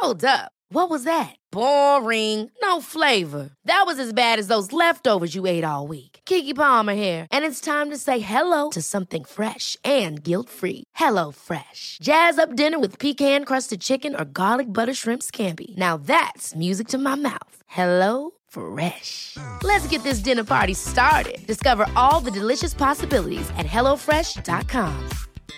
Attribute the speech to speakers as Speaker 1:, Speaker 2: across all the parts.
Speaker 1: Hold up. What was that? Boring. No flavor. That was as bad as those leftovers you ate all week. Keke Palmer here, and it's time to say hello to something fresh and guilt-free. Hello Fresh. Jazz up dinner with pecan-crusted chicken or garlic butter shrimp scampi. Now that's music to my mouth. Hello Fresh. Let's get this dinner party started. Discover all the delicious possibilities at hellofresh.com.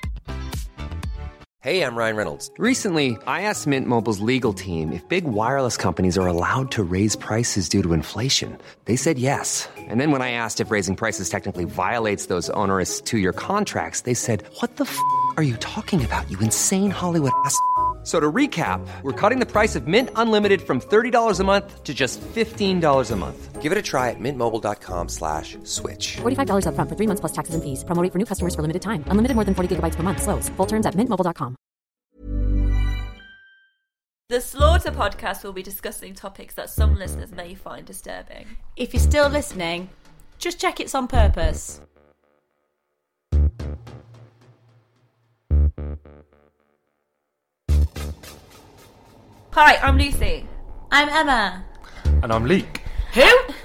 Speaker 2: Hey, I'm Ryan Reynolds.
Speaker 3: Recently, I asked Mint Mobile's legal team if big wireless companies are allowed to raise prices due to inflation. They said yes. And then when I asked if raising prices technically violates those onerous two-year contracts, they said, what the f*** are you talking about, you insane Hollywood ass f- So to recap, we're cutting the price of Mint Unlimited from $30 a month to just $15 a month.
Speaker 2: Give it a try at mintmobile.com/switch.
Speaker 4: $45 up front for 3 months plus taxes and fees. Promo rate for new customers for limited time. Unlimited more than 40 gigabytes per month. Slows full terms at mintmobile.com.
Speaker 5: The Slaughter podcast will be discussing topics that some listeners may find disturbing.
Speaker 6: If you're still listening, just check it's on purpose.
Speaker 5: Hi, I'm Lucy.
Speaker 6: I'm Emma.
Speaker 7: And I'm Leek.
Speaker 6: Who?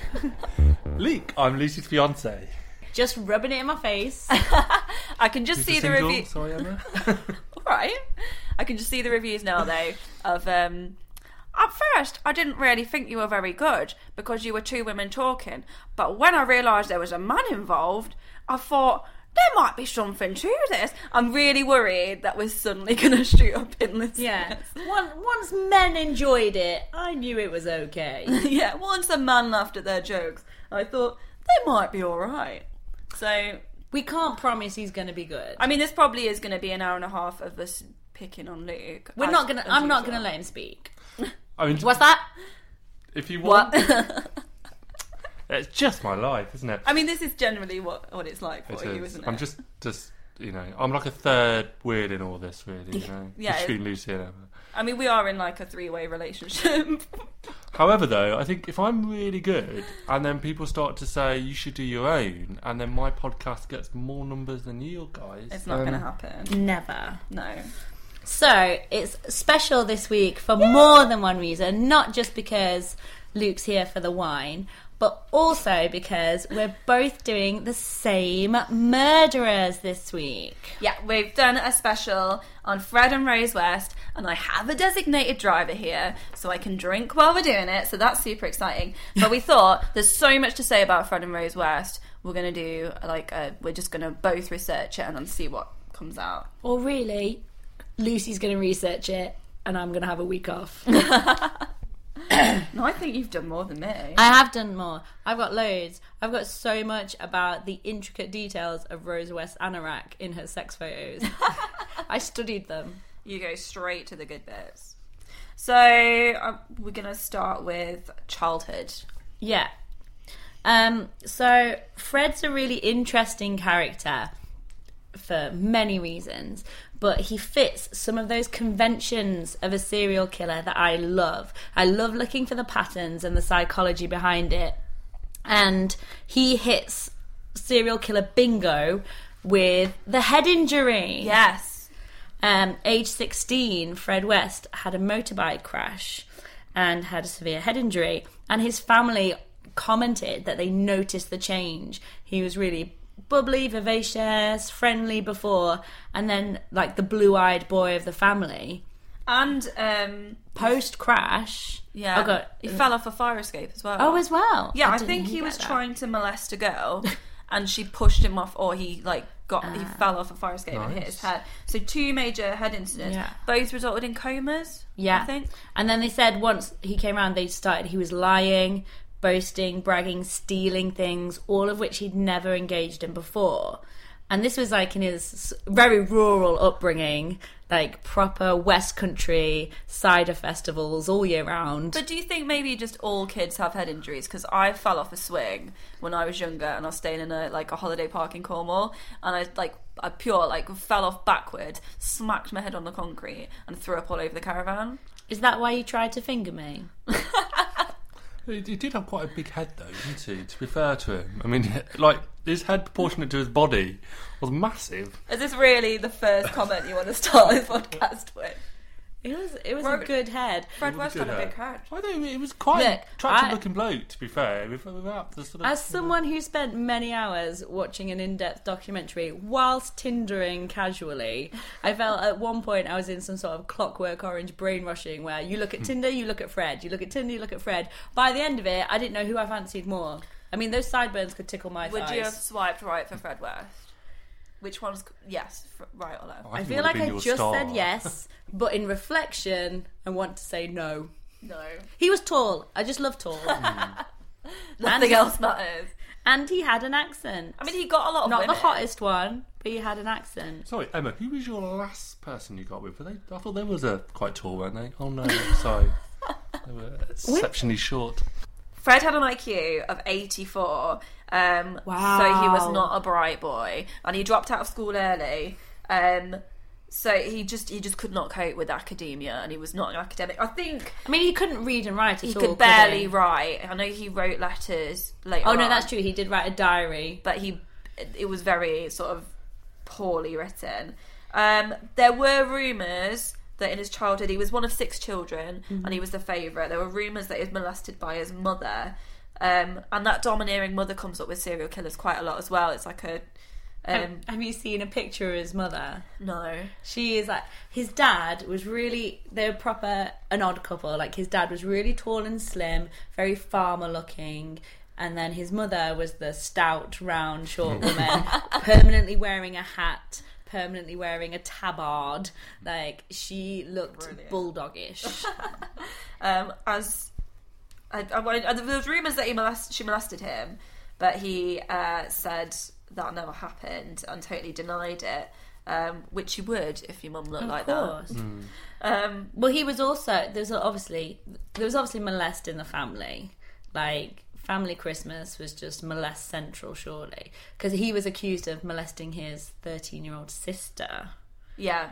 Speaker 7: Leek, I'm Lucy's fiance.
Speaker 6: Just rubbing it in my face.
Speaker 5: I can just see the review.
Speaker 7: Sorry, Emma.
Speaker 5: Alright. I can just see the reviews now, though, of, at first, I didn't really think you were very good because you were two women talking. But when I realised there was a man involved, I thought, there might be something to this. I'm really worried that we're suddenly going to shoot up in this.
Speaker 6: Yeah. Once men enjoyed it, I knew it was okay.
Speaker 5: Yeah, once a man laughed at their jokes, I thought, they might be alright. So...
Speaker 6: We can't promise he's going to be good.
Speaker 5: I mean, this probably is going to be an hour and a half of us picking on Luke.
Speaker 6: I'm not going to let him speak.
Speaker 7: I mean,
Speaker 6: What's that?
Speaker 7: If you want... It's just my life, isn't it?
Speaker 5: I mean, this is generally what it's like for you, isn't it?
Speaker 7: I'm just, you know, I'm like a third wheel in all this, really, you know,
Speaker 5: Yeah,
Speaker 7: between Lucy and Emma.
Speaker 5: I mean, we are in like a three-way relationship.
Speaker 7: However, though, I think if I'm really good and then people start to say you should do your own and then my podcast gets more numbers than you guys...
Speaker 5: It's not going to happen.
Speaker 6: Never.
Speaker 5: No.
Speaker 6: So, it's special this week for more than one reason. Not just because Luke's here for the wine, but also because we're both doing the same murderers this week.
Speaker 5: Yeah, we've done a special on Fred and Rose West, and I have a designated driver here, so I can drink while we're doing it, so that's super exciting. But we thought, there's so much to say about Fred and Rose West, we're going to do, we're just going to both research it and then see what comes out.
Speaker 6: Or really, Lucy's going to research it, and I'm going to have a week off.
Speaker 5: No, I think you've done more than me.
Speaker 6: I have done more. I've got loads. I've got so much about the intricate details of Rose West anorak in her sex photos. I studied them.
Speaker 5: You go straight to the good bits. So, we're going to start with childhood.
Speaker 6: Yeah. So, Fred's a really interesting character for many reasons, but he fits some of those conventions of a serial killer that I love. I love looking for the patterns and the psychology behind it. And he hits serial killer bingo with the head injury.
Speaker 5: Yes.
Speaker 6: Age 16, Fred West had a motorbike crash and had a severe head injury. And his family commented that they noticed the change. He was really bubbly, vivacious, friendly before, and then like the blue-eyed boy of the family.
Speaker 5: And
Speaker 6: post-crash...
Speaker 5: Yeah.
Speaker 6: Oh, God.
Speaker 5: He fell off a fire escape as well.
Speaker 6: Oh, as well?
Speaker 5: Yeah, I think he was trying to molest a girl and she pushed him off, or he he fell off a fire escape and hit his head. So 2 major head incidents.
Speaker 6: Yeah.
Speaker 5: Both resulted in comas,
Speaker 6: Yeah.
Speaker 5: I think.
Speaker 6: And then they said once he came around, he was lying, boasting, bragging, stealing things, all of which he'd never engaged in before. And this was like in his very rural upbringing, like proper West Country cider festivals all year round.
Speaker 5: But do you think maybe just all kids have head injuries? Because I fell off a swing when I was younger, and I was staying in a holiday park in Cornwall, and I fell off backward, smacked my head on the concrete, and threw up all over the caravan.
Speaker 6: Is that why you tried to finger me?
Speaker 7: He did have quite a big head, though, didn't he? To be fair to him. I mean, like, his head proportionate to his body was massive.
Speaker 5: Is this really the first comment you want to start this podcast with?
Speaker 6: It was a good head.
Speaker 5: Fred West had a big head.
Speaker 7: I think it was quite
Speaker 6: Look,
Speaker 7: attractive looking bloke, to be fair. Without the sort of,
Speaker 6: As someone who spent many hours watching an in-depth documentary whilst Tindering casually, I felt at one point I was in some sort of Clockwork Orange brainwashing where you look at Tinder, you look at Fred, you look at Tinder, you look at Fred. By the end of it, I didn't know who I fancied more. I mean, those sideburns could tickle my thighs.
Speaker 5: Would you have swiped right for Fred West? Which one's yes, right or left?
Speaker 6: I feel like I just said yes, but in reflection, I want to say no.
Speaker 5: No.
Speaker 6: He was tall. I just love tall.
Speaker 5: Nothing else matters.
Speaker 6: And he had an accent.
Speaker 5: I mean, he got a lot of
Speaker 6: Not
Speaker 5: women.
Speaker 6: the hottest one, but he had an accent.
Speaker 7: Sorry, Emma, who was your last person you got with? Were they? I thought they was quite tall, weren't they? Oh no, sorry. They were exceptionally short.
Speaker 5: Fred had an IQ of 84.
Speaker 6: Wow.
Speaker 5: So he was not a bright boy. And he dropped out of school early. So he just could not cope with academia, and he was not an academic. I mean,
Speaker 6: he couldn't read and write at
Speaker 5: he
Speaker 6: all.
Speaker 5: could barely write. I know he wrote letters later
Speaker 6: Oh, no,
Speaker 5: on,
Speaker 6: that's true. He did write a diary.
Speaker 5: but it was very sort of poorly written. There were rumours that in his childhood he was one of 6 children, and he was the favourite. There were rumours that he was molested by his mother, and that domineering mother comes up with serial killers quite a lot as well. It's like a
Speaker 6: Have you seen a picture of his mother?
Speaker 5: no.
Speaker 6: She is like, his dad was really, they were proper an odd couple. Like, his dad was really tall and slim, very farmer looking, and then his mother was the stout, round, short woman, permanently wearing a hat, permanently wearing a tabard. Like, she looked bulldogish.
Speaker 5: There was rumours that she molested him, but he said that never happened and totally denied it, which you would if your mum looked like
Speaker 6: course.
Speaker 5: that.
Speaker 6: Well, he was also, there was obviously molest in the family. Like, family Christmas was just molest central, surely, because he was accused of molesting his 13-year-old sister.
Speaker 5: Yeah.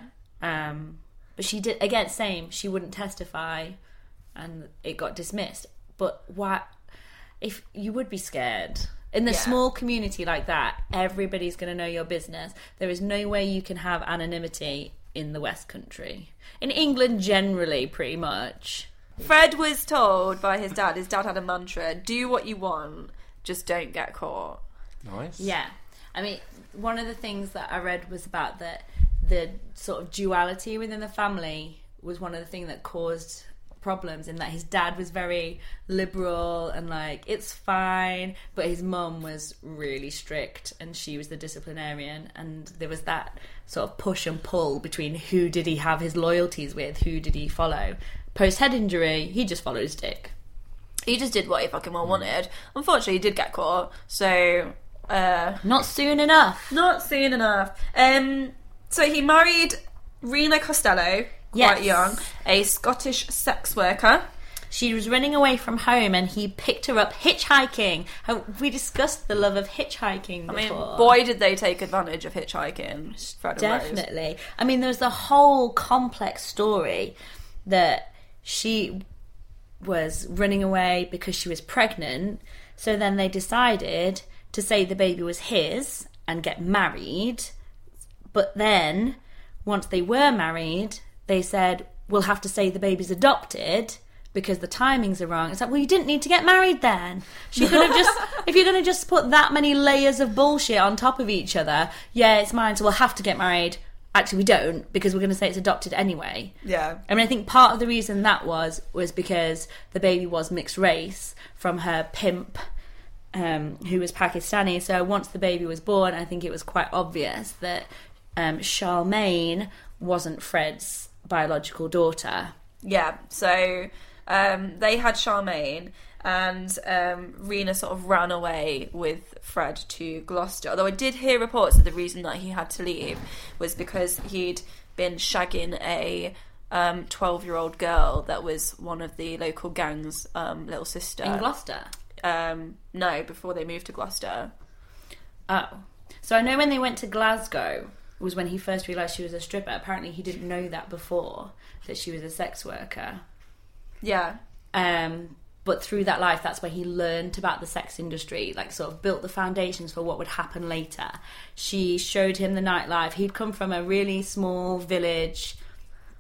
Speaker 6: But she did, again, same, she wouldn't testify and it got dismissed. But why, if you would be scared in a small community like that, everybody's going to know your business. There is no way you can have anonymity in the West Country. In England, generally, pretty much.
Speaker 5: Fred was told by his dad had a mantra: do what you want, just don't get caught.
Speaker 7: Nice.
Speaker 6: Yeah. I mean, one of the things that I read was about the sort of duality within the family was one of the things that caused problems, in that his dad was very liberal and like, it's fine, but his mum was really strict and she was the disciplinarian, and there was that sort of push and pull between who did he have his loyalties with, who did he follow. Post head injury, he just followed his dick.
Speaker 5: He just did what he fucking well wanted. Unfortunately, he did get caught, so
Speaker 6: Not soon enough.
Speaker 5: not soon enough. So he married Rena Costello, quite
Speaker 6: Yes.
Speaker 5: young, a Scottish sex worker.
Speaker 6: She was running away from home and he picked her up hitchhiking. We discussed the love of hitchhiking before.
Speaker 5: I mean, boy, did they take advantage of hitchhiking, Fred and Rose.
Speaker 6: Definitely. I mean, there's the whole complex story that she was running away because she was pregnant. So then they decided to say the baby was his and get married. But then, once they were married, they said, we'll have to say the baby's adopted because the timings are wrong. It's like, well, you didn't need to get married then. She could have just, if you're going to just put that many layers of bullshit on top of each other, yeah, it's mine, so we'll have to get married. Actually, we don't, because we're going to say it's adopted anyway.
Speaker 5: Yeah.
Speaker 6: I mean, I think part of the reason that was because the baby was mixed race from her pimp, who was Pakistani. So once the baby was born, I think it was quite obvious that Charmaine wasn't Fred's biological daughter.
Speaker 5: Yeah, so they had Charmaine, and Rena sort of ran away with Fred to Gloucester. Although I did hear reports that the reason that he had to leave was because he'd been shagging a 12-year-old girl that was one of the local gang's little sister.
Speaker 6: In Gloucester?
Speaker 5: No, before they moved to Gloucester.
Speaker 6: Oh. So I know when they went to Glasgow was when he first realised she was a stripper. Apparently he didn't know that before, that she was a sex worker.
Speaker 5: Yeah.
Speaker 6: But through that life, that's where he learned about the sex industry, like sort of built the foundations for what would happen later. She showed him the nightlife. He'd come from a really small village,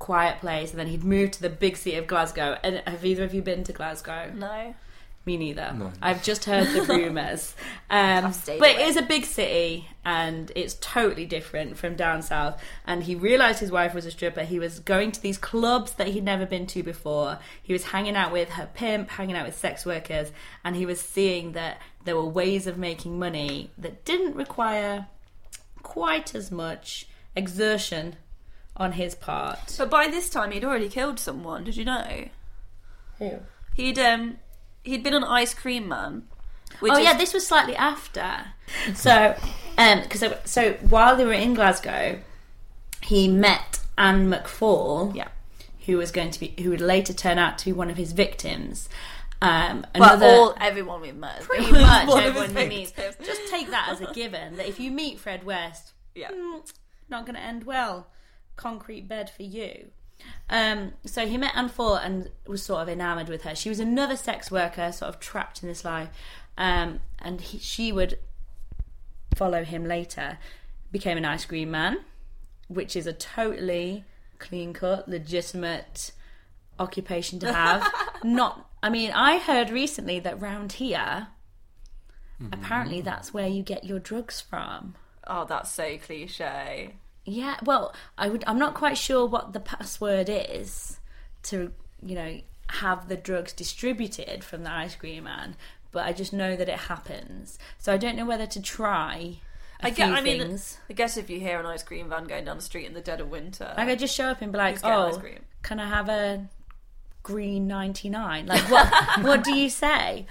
Speaker 6: quiet place, and then he'd moved to the big city of Glasgow. And have either of you been to Glasgow?
Speaker 5: No.
Speaker 6: Me neither.
Speaker 7: No.
Speaker 6: I've just heard the rumours. But it is a big city, and it's totally different from down south. And he realised his wife was a stripper. He was going to these clubs that he'd never been to before. He was hanging out with her pimp, hanging out with sex workers, and he was seeing that there were ways of making money that didn't require quite as much exertion on his part.
Speaker 5: But by this time, he'd already killed someone. Did you know?
Speaker 6: Who?
Speaker 5: He'd been on Ice Cream Man.
Speaker 6: This was slightly after. So while they were in Glasgow, he met Anne McFall, who would later turn out to be one of his victims.
Speaker 5: Everyone we've met,
Speaker 6: pretty much everyone we meet. Just take that as a given. That if you meet Fred West, not going to end well. Concrete bed for you. So he met Anne Ford and was sort of enamoured with her. She was another sex worker, sort of trapped in this life, and she would follow him later. Became an ice cream man, which is a totally clean-cut, legitimate occupation to have. I heard recently that round here, apparently that's where you get your drugs from.
Speaker 5: Oh, that's so cliche.
Speaker 6: Yeah, well, I'm not quite sure what the password is to, have the drugs distributed from the ice cream man, but I just know that it happens. So I don't know whether to try things.
Speaker 5: I guess if you hear an ice cream van going down the street in the dead of winter,
Speaker 6: I could just show up and be like,
Speaker 5: ice cream.
Speaker 6: Can I have a green 99? Like, what do you say?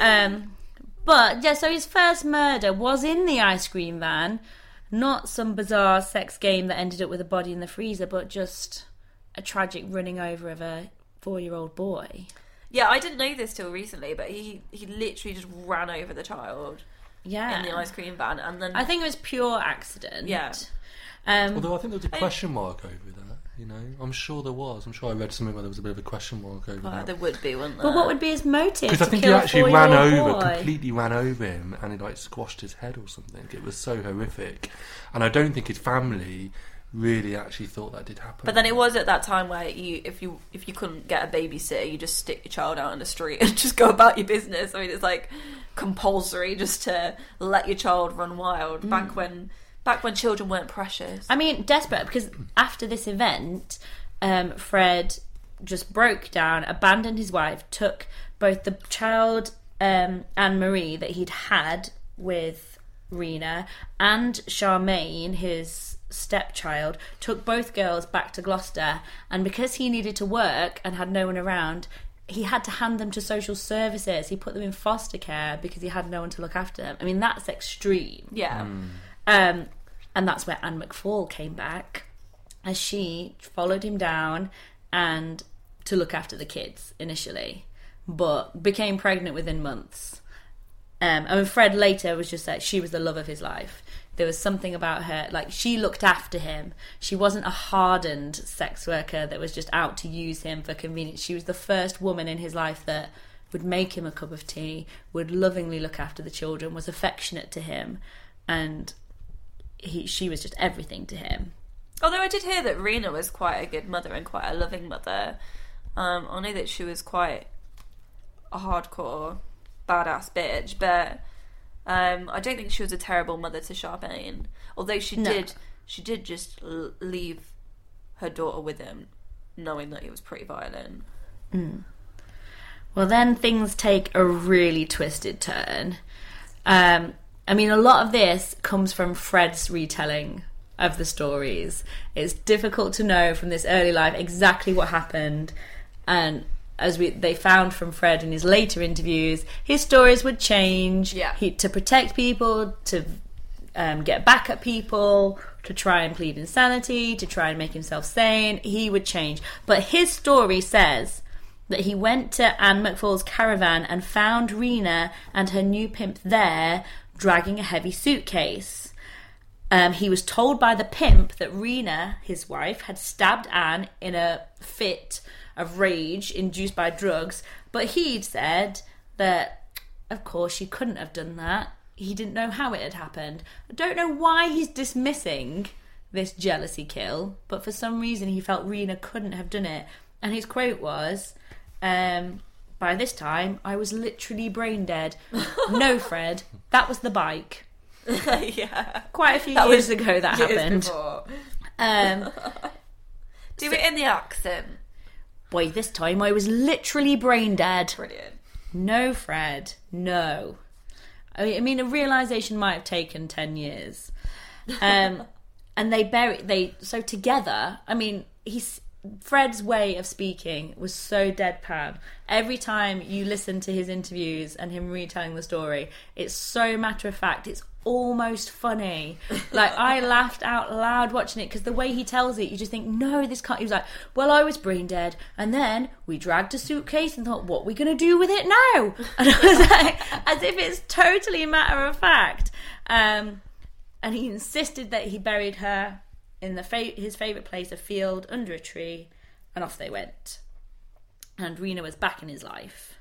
Speaker 6: So his first murder was in the ice cream van. Not some bizarre sex game that ended up with a body in the freezer, but just a tragic running over of a 4-year-old boy.
Speaker 5: Yeah, I didn't know this till recently, but he literally just ran over the child in the ice cream van. And then
Speaker 6: I think it was pure accident.
Speaker 5: Yeah.
Speaker 7: Although I think there was a question mark over that. I'm sure there was. I'm sure I read something where there was a bit of a question mark over that.
Speaker 5: There would be, wouldn't there?
Speaker 6: But what would be his motive?
Speaker 7: Because I think he actually completely ran over him, and he squashed his head or something. It was so horrific, and I don't think his family really actually thought that did happen.
Speaker 5: But then it was at that time where if you couldn't get a babysitter, you just stick your child out in the street and just go about your business. I mean, it's like compulsory just to let your child run wild. Back when children weren't precious. I mean,
Speaker 6: desperate, because after this event, Fred just broke down, abandoned his wife, took both the child, Anne-Marie, that he'd had with Rena, and Charmaine, his stepchild, took both girls back to Gloucester, and because he needed to work and had no one around, he had to hand them to social services. He put them in foster care because he had no one to look after them. I mean, that's extreme.
Speaker 5: Yeah.
Speaker 6: And that's where Anne McFall came back, as she followed him down and to look after the kids initially, but became pregnant within months. And Fred later was just like, she was the love of his life. There was something about her, like, she looked after him. She wasn't a hardened sex worker that was just out to use him for convenience. She was the first woman in his life that would make him a cup of tea, would lovingly look after the children, was affectionate to him, and she was just everything to him.
Speaker 5: Although I did hear that Rena was quite a good mother and quite a loving mother. I know that she was quite a hardcore, badass bitch, but I don't think she was a terrible mother to Charmaine. Although she did just leave her daughter with him, knowing that he was pretty violent.
Speaker 6: Well, then things take a really twisted turn. I mean, a lot of this comes from Fred's retelling of the stories. It's difficult to know from this early life exactly what happened, and as they found from Fred in his later interviews, his stories would change. To protect people, to get back at people, to try and plead insanity, to try and make himself sane. He would change, but his story says that he went to Anne McFall's caravan and found Rena and her new pimp there, dragging a heavy suitcase. He was told by the pimp that Rena, his wife, had stabbed Anne in a fit of rage induced by drugs, but he'd said that, of course, she couldn't have done that. He didn't know how it had happened. I don't know why he's dismissing this jealousy kill, but for some reason he felt Rena couldn't have done it. And his quote was, by this time, I was literally brain dead. No, Fred, that was the bike.
Speaker 5: Yeah.
Speaker 6: Quite a few years ago that happened.
Speaker 5: Do it in the accent.
Speaker 6: Boy, this time I was literally brain dead.
Speaker 5: Brilliant.
Speaker 6: No, Fred, no. I mean, a realisation might have taken 10 years. And so together, I mean, Fred's way of speaking was so deadpan. Every time you listen to his interviews and him retelling the story, it's so matter of fact. It's almost funny. Like, I laughed out loud watching it because the way he tells it, you just think, no, this can't. He was like, well, I was brain dead, and then we dragged a suitcase and thought, what are we going to do with it now? And I was like, as if it's totally matter of fact. And he insisted that he buried her in his favourite place, a field under a tree, and off they went. And Rena was back in his life.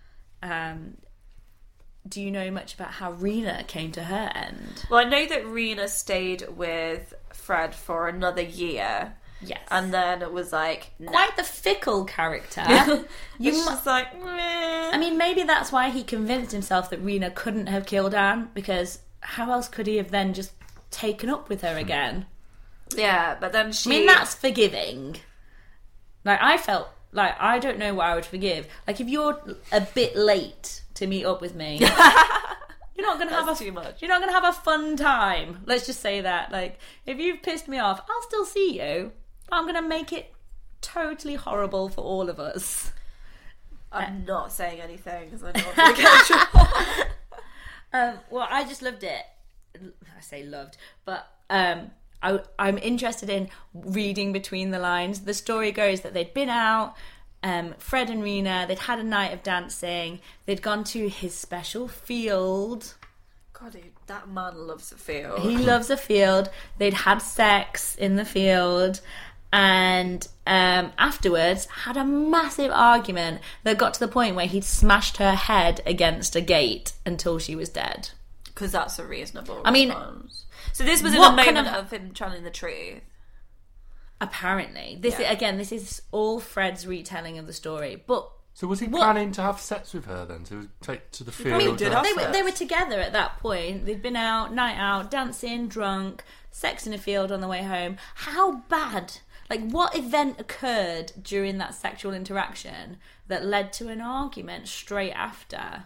Speaker 6: Do you know much about how Rena came to her end?
Speaker 5: Well, I know that Rena stayed with Fred for another year.
Speaker 6: Yes.
Speaker 5: And then it was like... Nah.
Speaker 6: Quite the fickle character.
Speaker 5: It's just like... Meh.
Speaker 6: I mean, maybe that's why he convinced himself that Rena couldn't have killed Anne, because how else could he have then just taken up with her again?
Speaker 5: Yeah, but then she...
Speaker 6: I mean, that's forgiving. Like, I felt like, I don't know what I would forgive. Like, if you're a bit late to meet up with me, you're not going to have
Speaker 5: too much.
Speaker 6: You're not going to have a fun time. Let's just say that. Like, if you've pissed me off, I'll still see you. I'm going to make it totally horrible for all of us.
Speaker 5: I'm not saying anything because I know I'm going to get in trouble.
Speaker 6: Well, I just loved it. I say loved, but I'm interested in reading between the lines. The story goes that they'd been out, Fred and Rena, they'd had a night of dancing, they'd gone to his special field.
Speaker 5: God, that man loves a field.
Speaker 6: He loves a field. They'd had sex in the field, and afterwards had a massive argument that got to the point where he'd smashed her head against a gate until she was dead.
Speaker 5: Because that's a reasonable response.
Speaker 6: I mean,
Speaker 5: so this was in a moment of him telling the truth.
Speaker 6: Apparently. This is all Fred's retelling of the story. But
Speaker 7: so was he planning to have sex with her then? To take to the field?
Speaker 6: I mean, they were together at that point. They'd been out, night out, dancing, drunk, sex in a field on the way home. How bad? Like, what event occurred during that sexual interaction that led to an argument straight after?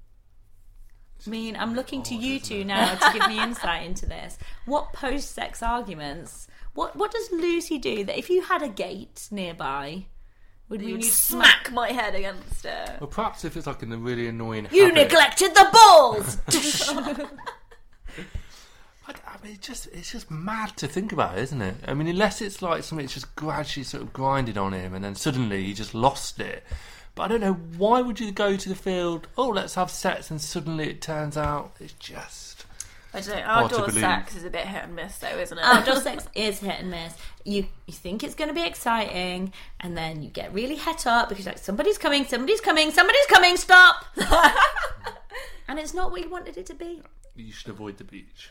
Speaker 6: I mean, I'm looking to you two now to give me insight into this. What post-sex arguments? What does Lucy do that if you had a gate nearby, would you
Speaker 5: smack my head against it?
Speaker 7: Well, perhaps if it's like in a really annoying
Speaker 6: You
Speaker 7: habit.
Speaker 6: neglected the balls!
Speaker 7: I mean, it's just mad to think about, isn't it? I mean, unless it's like something that's just gradually sort of grinded on him and then suddenly he just lost it. But I don't know, why would you go to the field, oh, let's have sex, and suddenly it turns out it's just...
Speaker 5: I don't know, outdoor sex is a bit hit and miss though, isn't it?
Speaker 6: Outdoor sex is hit and miss. You think it's going to be exciting, and then you get really het up because you're like, somebody's coming, stop! And it's not what you wanted it to be.
Speaker 7: You should avoid the beach.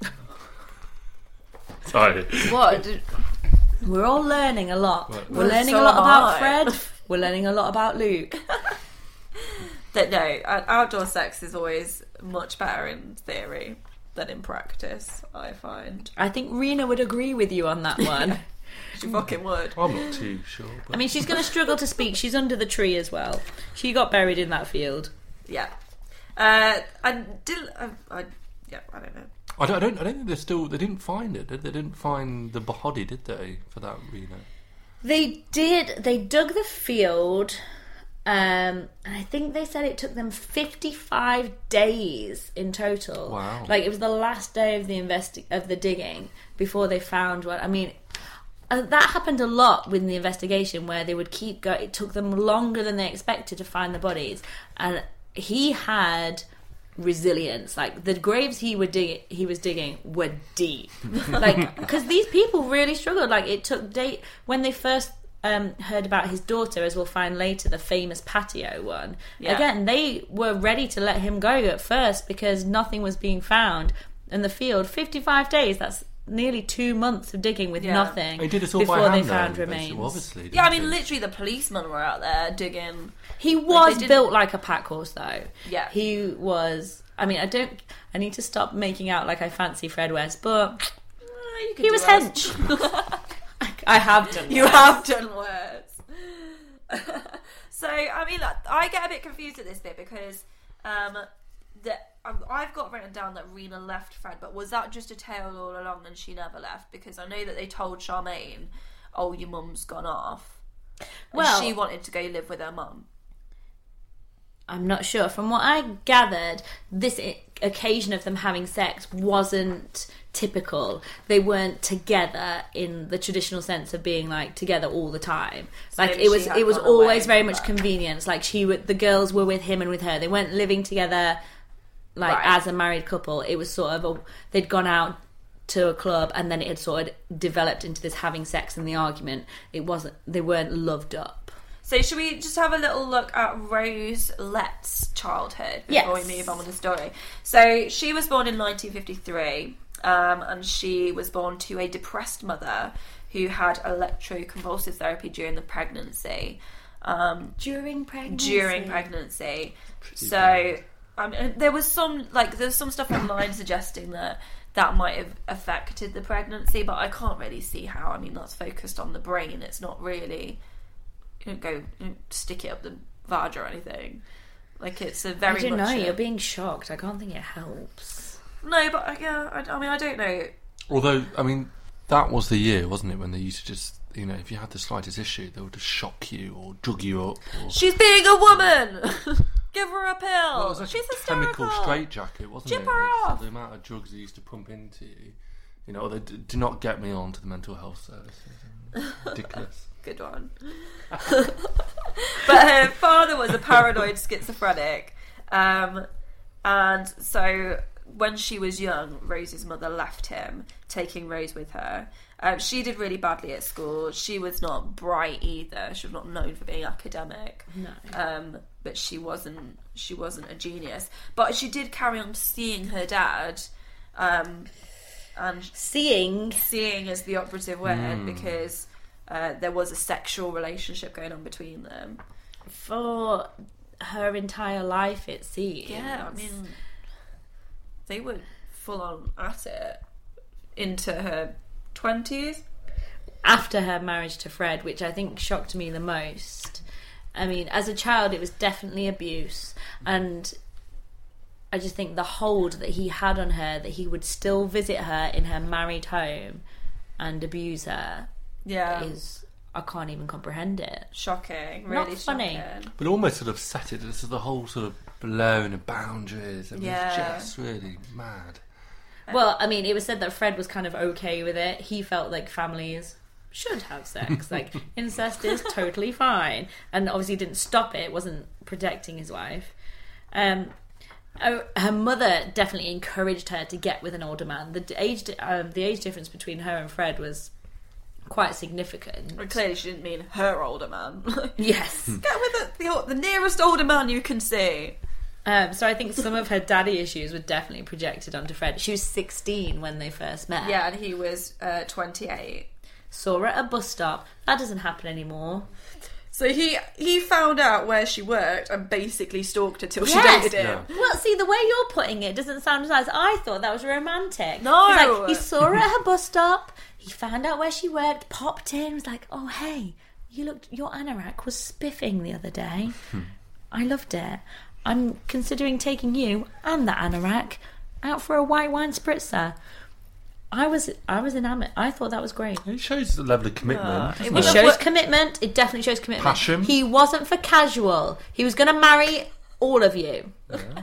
Speaker 7: Sorry.
Speaker 5: What?
Speaker 6: We're all learning a lot.
Speaker 7: Right.
Speaker 6: We're learning a lot about Fred. We're learning a lot about Luke.
Speaker 5: No, outdoor sex is always much better in theory than in practice, I find.
Speaker 6: I think Rena would agree with you on that one.
Speaker 5: She fucking would.
Speaker 7: I'm not too sure. But...
Speaker 6: I mean, she's going to struggle to speak. She's under the tree as well. She got buried in that field.
Speaker 5: Yeah. I don't know.
Speaker 7: I don't think they didn't find it. They didn't find the body, did they, for that Rena?
Speaker 6: They did. They dug the field, and I think they said it took them 55 days in total.
Speaker 7: Wow!
Speaker 6: Like, it was the last day of the digging before they found one. I mean, that happened a lot with the investigation, where they would keep going. It took them longer than they expected to find the bodies, and he had resilience. Like, the graves he was digging were deep. Like, because these people really struggled. Like, it took when they first heard about his daughter, as we'll find later, the famous patio one. Yeah. Again, they were ready to let him go at first because nothing was being found in the field. 55 days, nearly 2 months of digging with nothing
Speaker 7: He did this all by
Speaker 6: before they
Speaker 7: hand,
Speaker 6: found
Speaker 7: though,
Speaker 6: remains.
Speaker 7: basically, obviously.
Speaker 5: Yeah, I
Speaker 7: didn't
Speaker 5: mean,
Speaker 7: he?
Speaker 5: literally, the policemen were out there digging.
Speaker 6: He was
Speaker 5: didn't-
Speaker 6: built like a pack horse, though.
Speaker 5: Yeah.
Speaker 6: He was... I mean, I need to stop making out like I fancy Fred West, but
Speaker 5: You could
Speaker 6: he
Speaker 5: do
Speaker 6: was
Speaker 5: worse.
Speaker 6: hench. I have done
Speaker 5: You
Speaker 6: worse.
Speaker 5: have done worse. So, I mean, look, I get a bit confused at this bit because I've got written down that Rena left Fred, but was that just a tale all along and she never left? Because I know that they told Charmaine, oh, your mum's gone off.
Speaker 6: Well-
Speaker 5: And she wanted to go live with her mum.
Speaker 6: I'm not sure. From what I gathered, this occasion of them having sex wasn't typical. They weren't together in the traditional sense of being like together all the time. Like
Speaker 5: maybe
Speaker 6: it was,
Speaker 5: she had
Speaker 6: it was
Speaker 5: gone away
Speaker 6: always very
Speaker 5: for
Speaker 6: much
Speaker 5: that.
Speaker 6: convenience. Like the girls were with him and with her. They weren't living together like
Speaker 5: Right.
Speaker 6: as a married couple. It was sort of they'd gone out to a club and then it had sort of developed into this having sex and the argument. They weren't loved up.
Speaker 5: So should we just have a little look at Rose Lett's childhood before
Speaker 6: Yes.
Speaker 5: we move on with the story? So she was born in 1953, and she was born to a depressed mother who had electroconvulsive therapy during the pregnancy.
Speaker 6: During
Speaker 5: Pregnancy. So there was some stuff online suggesting that might have affected the pregnancy, but I can't really see how. I mean, that's focused on the brain. It's not really... You don't stick it up the vag or anything. Like, it's a very
Speaker 6: I don't
Speaker 5: much...
Speaker 6: know. You're being shocked. I can't think it helps.
Speaker 5: No, but yeah, I mean, I don't know.
Speaker 7: Although, I mean, that was the year, wasn't it, when they used to just, if you had the slightest issue, they would just shock you or drug you up. Or...
Speaker 5: She's being a woman! Give her a pill!
Speaker 7: Well, it was like
Speaker 5: She's
Speaker 7: a chemical
Speaker 5: hysterical!
Speaker 7: straitjacket, wasn't
Speaker 5: Chip
Speaker 7: it?
Speaker 5: her
Speaker 7: It's
Speaker 5: off!
Speaker 7: The amount of drugs they used to pump into you. They do not get me on to the mental health services. Ridiculous.
Speaker 5: Good one. But her father was a paranoid schizophrenic. And so when she was young, Rose's mother left him, taking Rose with her. She did really badly at school. She was not bright either. She was not known for being academic.
Speaker 6: No.
Speaker 5: But she wasn't a genius. But she did carry on seeing her dad. And
Speaker 6: Seeing
Speaker 5: is the operative word because there was a sexual relationship going on between them.
Speaker 6: for her entire life, it seems.
Speaker 5: Yeah, I mean, they were full on at it into her 20s.
Speaker 6: After her marriage to Fred, which I think shocked me the most. I mean, as a child, it was definitely abuse, and I just think the hold that he had on her, that he would still visit her in her married home and abuse her, is, I can't even comprehend it.
Speaker 5: Shocking,
Speaker 6: Not
Speaker 5: really
Speaker 6: funny.
Speaker 5: shocking.
Speaker 7: But almost sort of set it as the whole sort of blurring of boundaries. I mean, it's just really mad.
Speaker 6: Well, I mean, it was said that Fred was kind of okay with it. He felt like families should have sex. Like, incest is totally fine. And obviously didn't stop it, wasn't protecting his wife. Her mother definitely encouraged her to get with an older man. The age difference between her and Fred was quite significant.
Speaker 5: Well, clearly she didn't mean her older man.
Speaker 6: Yes.
Speaker 5: Get with the nearest older man you can see.
Speaker 6: So I think some of her daddy issues were definitely projected onto Fred. She was 16 when they first met.
Speaker 5: Yeah, and he was 28.
Speaker 6: Saw her at a bus stop. That doesn't happen anymore.
Speaker 5: So he found out where she worked and basically stalked her till she
Speaker 6: Yes.
Speaker 5: dated him.
Speaker 7: Yeah.
Speaker 6: Well, see, the way you're putting it doesn't sound as nice. I thought that was romantic.
Speaker 5: No.
Speaker 6: He's like, he saw her at her bus stop. He found out where she worked, popped in, was like, oh, hey, your anorak was spiffing the other day. I loved it. I'm considering taking you and the anorak out for a white wine spritzer. I was enamoured. I thought that was great.
Speaker 7: It shows the level of commitment. doesn't
Speaker 6: It
Speaker 5: Well,
Speaker 6: shows
Speaker 5: what-
Speaker 6: commitment. It definitely shows commitment.
Speaker 7: Passion.
Speaker 6: He wasn't for casual. He was going to marry all of you.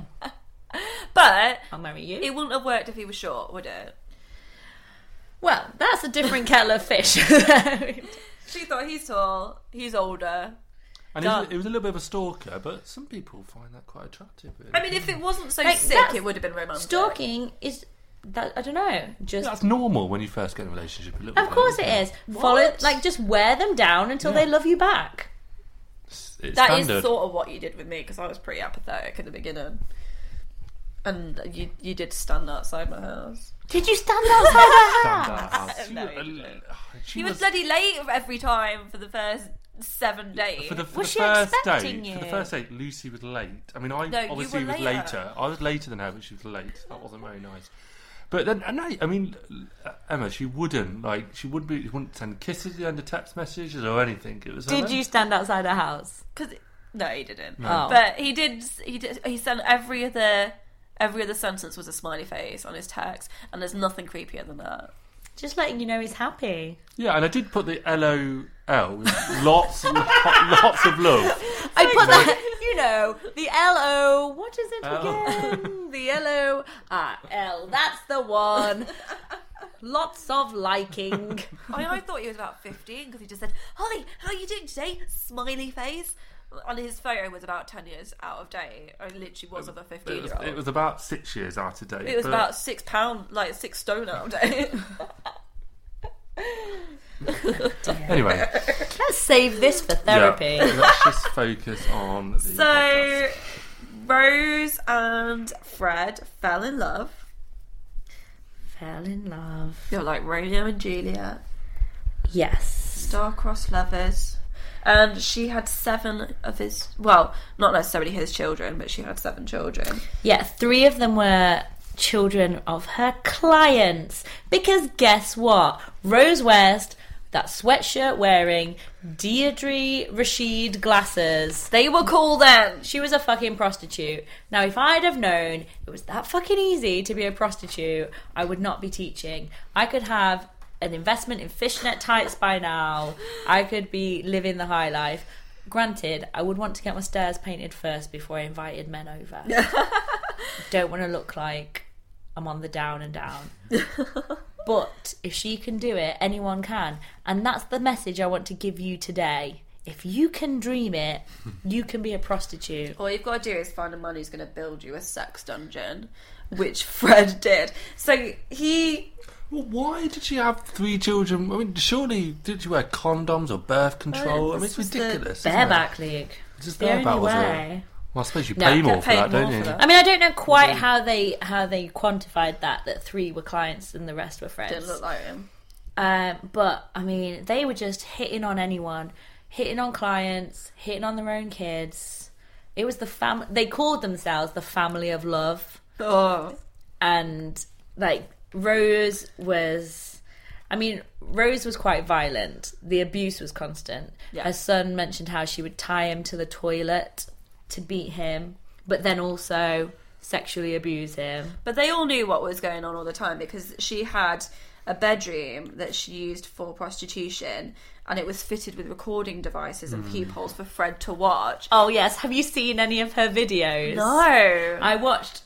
Speaker 5: But
Speaker 6: I'll marry you.
Speaker 5: it wouldn't have worked if he was short, would it?
Speaker 6: Well, that's a different kettle of fish.
Speaker 5: She thought he's tall, he's older.
Speaker 7: And it was a little bit of a stalker, but some people find that quite attractive. Really.
Speaker 5: I mean, if it wasn't so
Speaker 6: Like,
Speaker 5: sick,
Speaker 6: that's-
Speaker 5: it would have been romantic.
Speaker 6: Stalking is that, I don't know. Just
Speaker 7: that's normal when you first get in a relationship. A little
Speaker 6: of
Speaker 7: bit,
Speaker 6: course
Speaker 7: isn't
Speaker 6: it is. Follow, like, just wear them down until they love you back.
Speaker 7: It's
Speaker 5: That
Speaker 7: standard.
Speaker 5: is sort of what you did with me, because I was pretty apathetic at the beginning. And you did stand outside my house.
Speaker 6: Did you stand outside her house?
Speaker 7: Stand out.
Speaker 5: No, you didn't.
Speaker 7: She
Speaker 5: He was bloody late every time for the first 7 days.
Speaker 7: For the
Speaker 6: Was she
Speaker 7: first
Speaker 6: expecting
Speaker 7: date,
Speaker 6: you?
Speaker 7: For the first date, Lucy was late. I mean, I
Speaker 5: No, you
Speaker 7: obviously
Speaker 5: were
Speaker 7: was
Speaker 5: later.
Speaker 7: later. I was later than her, but she was late. That wasn't very nice. But then, I mean, Emma, she wouldn't send kisses at the end of text messages or anything. It was.
Speaker 6: Did you stand outside her house?
Speaker 5: No, he didn't.
Speaker 6: No. Oh.
Speaker 5: But he did. He sent every other sentence was a smiley face on his text, and there's nothing creepier than that.
Speaker 6: Just letting you know he's happy.
Speaker 7: Yeah, and I did put the LOL with lots of love.
Speaker 6: I put that, you know, the L-O, what is it again? The L-O, L, that's the one. Lots of liking.
Speaker 5: I thought he was about 15 because he just said, "Hi, how are you doing today?" Smiley face. And his photo was about 10 years out of date. I literally was of a 15-year-old.
Speaker 7: It was about 6 years out of date.
Speaker 5: It was about 6 pounds, like 6 stone out of date.
Speaker 7: Anyway,
Speaker 6: Let's save this for therapy.
Speaker 7: yeah, let's just focus on the
Speaker 5: So,
Speaker 7: podcast.
Speaker 5: Rose and Fred fell in love.
Speaker 6: Fell in love.
Speaker 5: They were like Romeo and Juliet.
Speaker 6: Yes.
Speaker 5: Star-crossed lovers. And she had 7 of his... Well, not necessarily his children, but she had 7 children.
Speaker 6: Yeah, 3 of them were children of her clients. Because guess what? Rose West, that sweatshirt wearing, Deirdre Rashid glasses.
Speaker 5: They were cool then.
Speaker 6: She was a fucking prostitute. Now, if I'd have known it was that fucking easy to be a prostitute, I would not be teaching. I could have an investment in fishnet tights by now. I could be living the high life. Granted, I would want to get my stairs painted first before I invited men over. Don't want to look like I'm on the down and down. But if she can do it, anyone can. And that's the message I want to give you today. If you can dream it, you can be a prostitute.
Speaker 5: All you've got to do is find a man who's going to build you a sex dungeon, which Fred did. So he...
Speaker 7: Well, why did she have 3 children? I mean, surely did she wear condoms or birth control? I mean, it's ridiculous.
Speaker 6: Bareback league.
Speaker 7: It's just
Speaker 6: The
Speaker 7: bareback,
Speaker 6: only
Speaker 7: was
Speaker 6: way.
Speaker 7: it? Well, I suppose you
Speaker 6: No,
Speaker 7: pay more
Speaker 5: get
Speaker 7: for
Speaker 5: paid
Speaker 7: that,
Speaker 5: more
Speaker 7: don't
Speaker 5: for
Speaker 7: you?
Speaker 5: that.
Speaker 6: I mean, I don't know quite how they quantified that 3 were clients and the rest were friends.
Speaker 5: Didn't look like him.
Speaker 6: But I mean, they were just hitting on anyone, hitting on clients, hitting on their own kids. It was the They called themselves the family of love, and like Rose was quite violent. The abuse was constant.
Speaker 5: Yeah.
Speaker 6: Her son mentioned how she would tie him to the toilet to beat him, but then also sexually abuse him.
Speaker 5: But they all knew what was going on all the time because she had a bedroom that she used for prostitution and it was fitted with recording devices and peepholes for Fred to watch.
Speaker 6: Oh yes, have you seen any of her videos?
Speaker 5: No.
Speaker 6: I watched.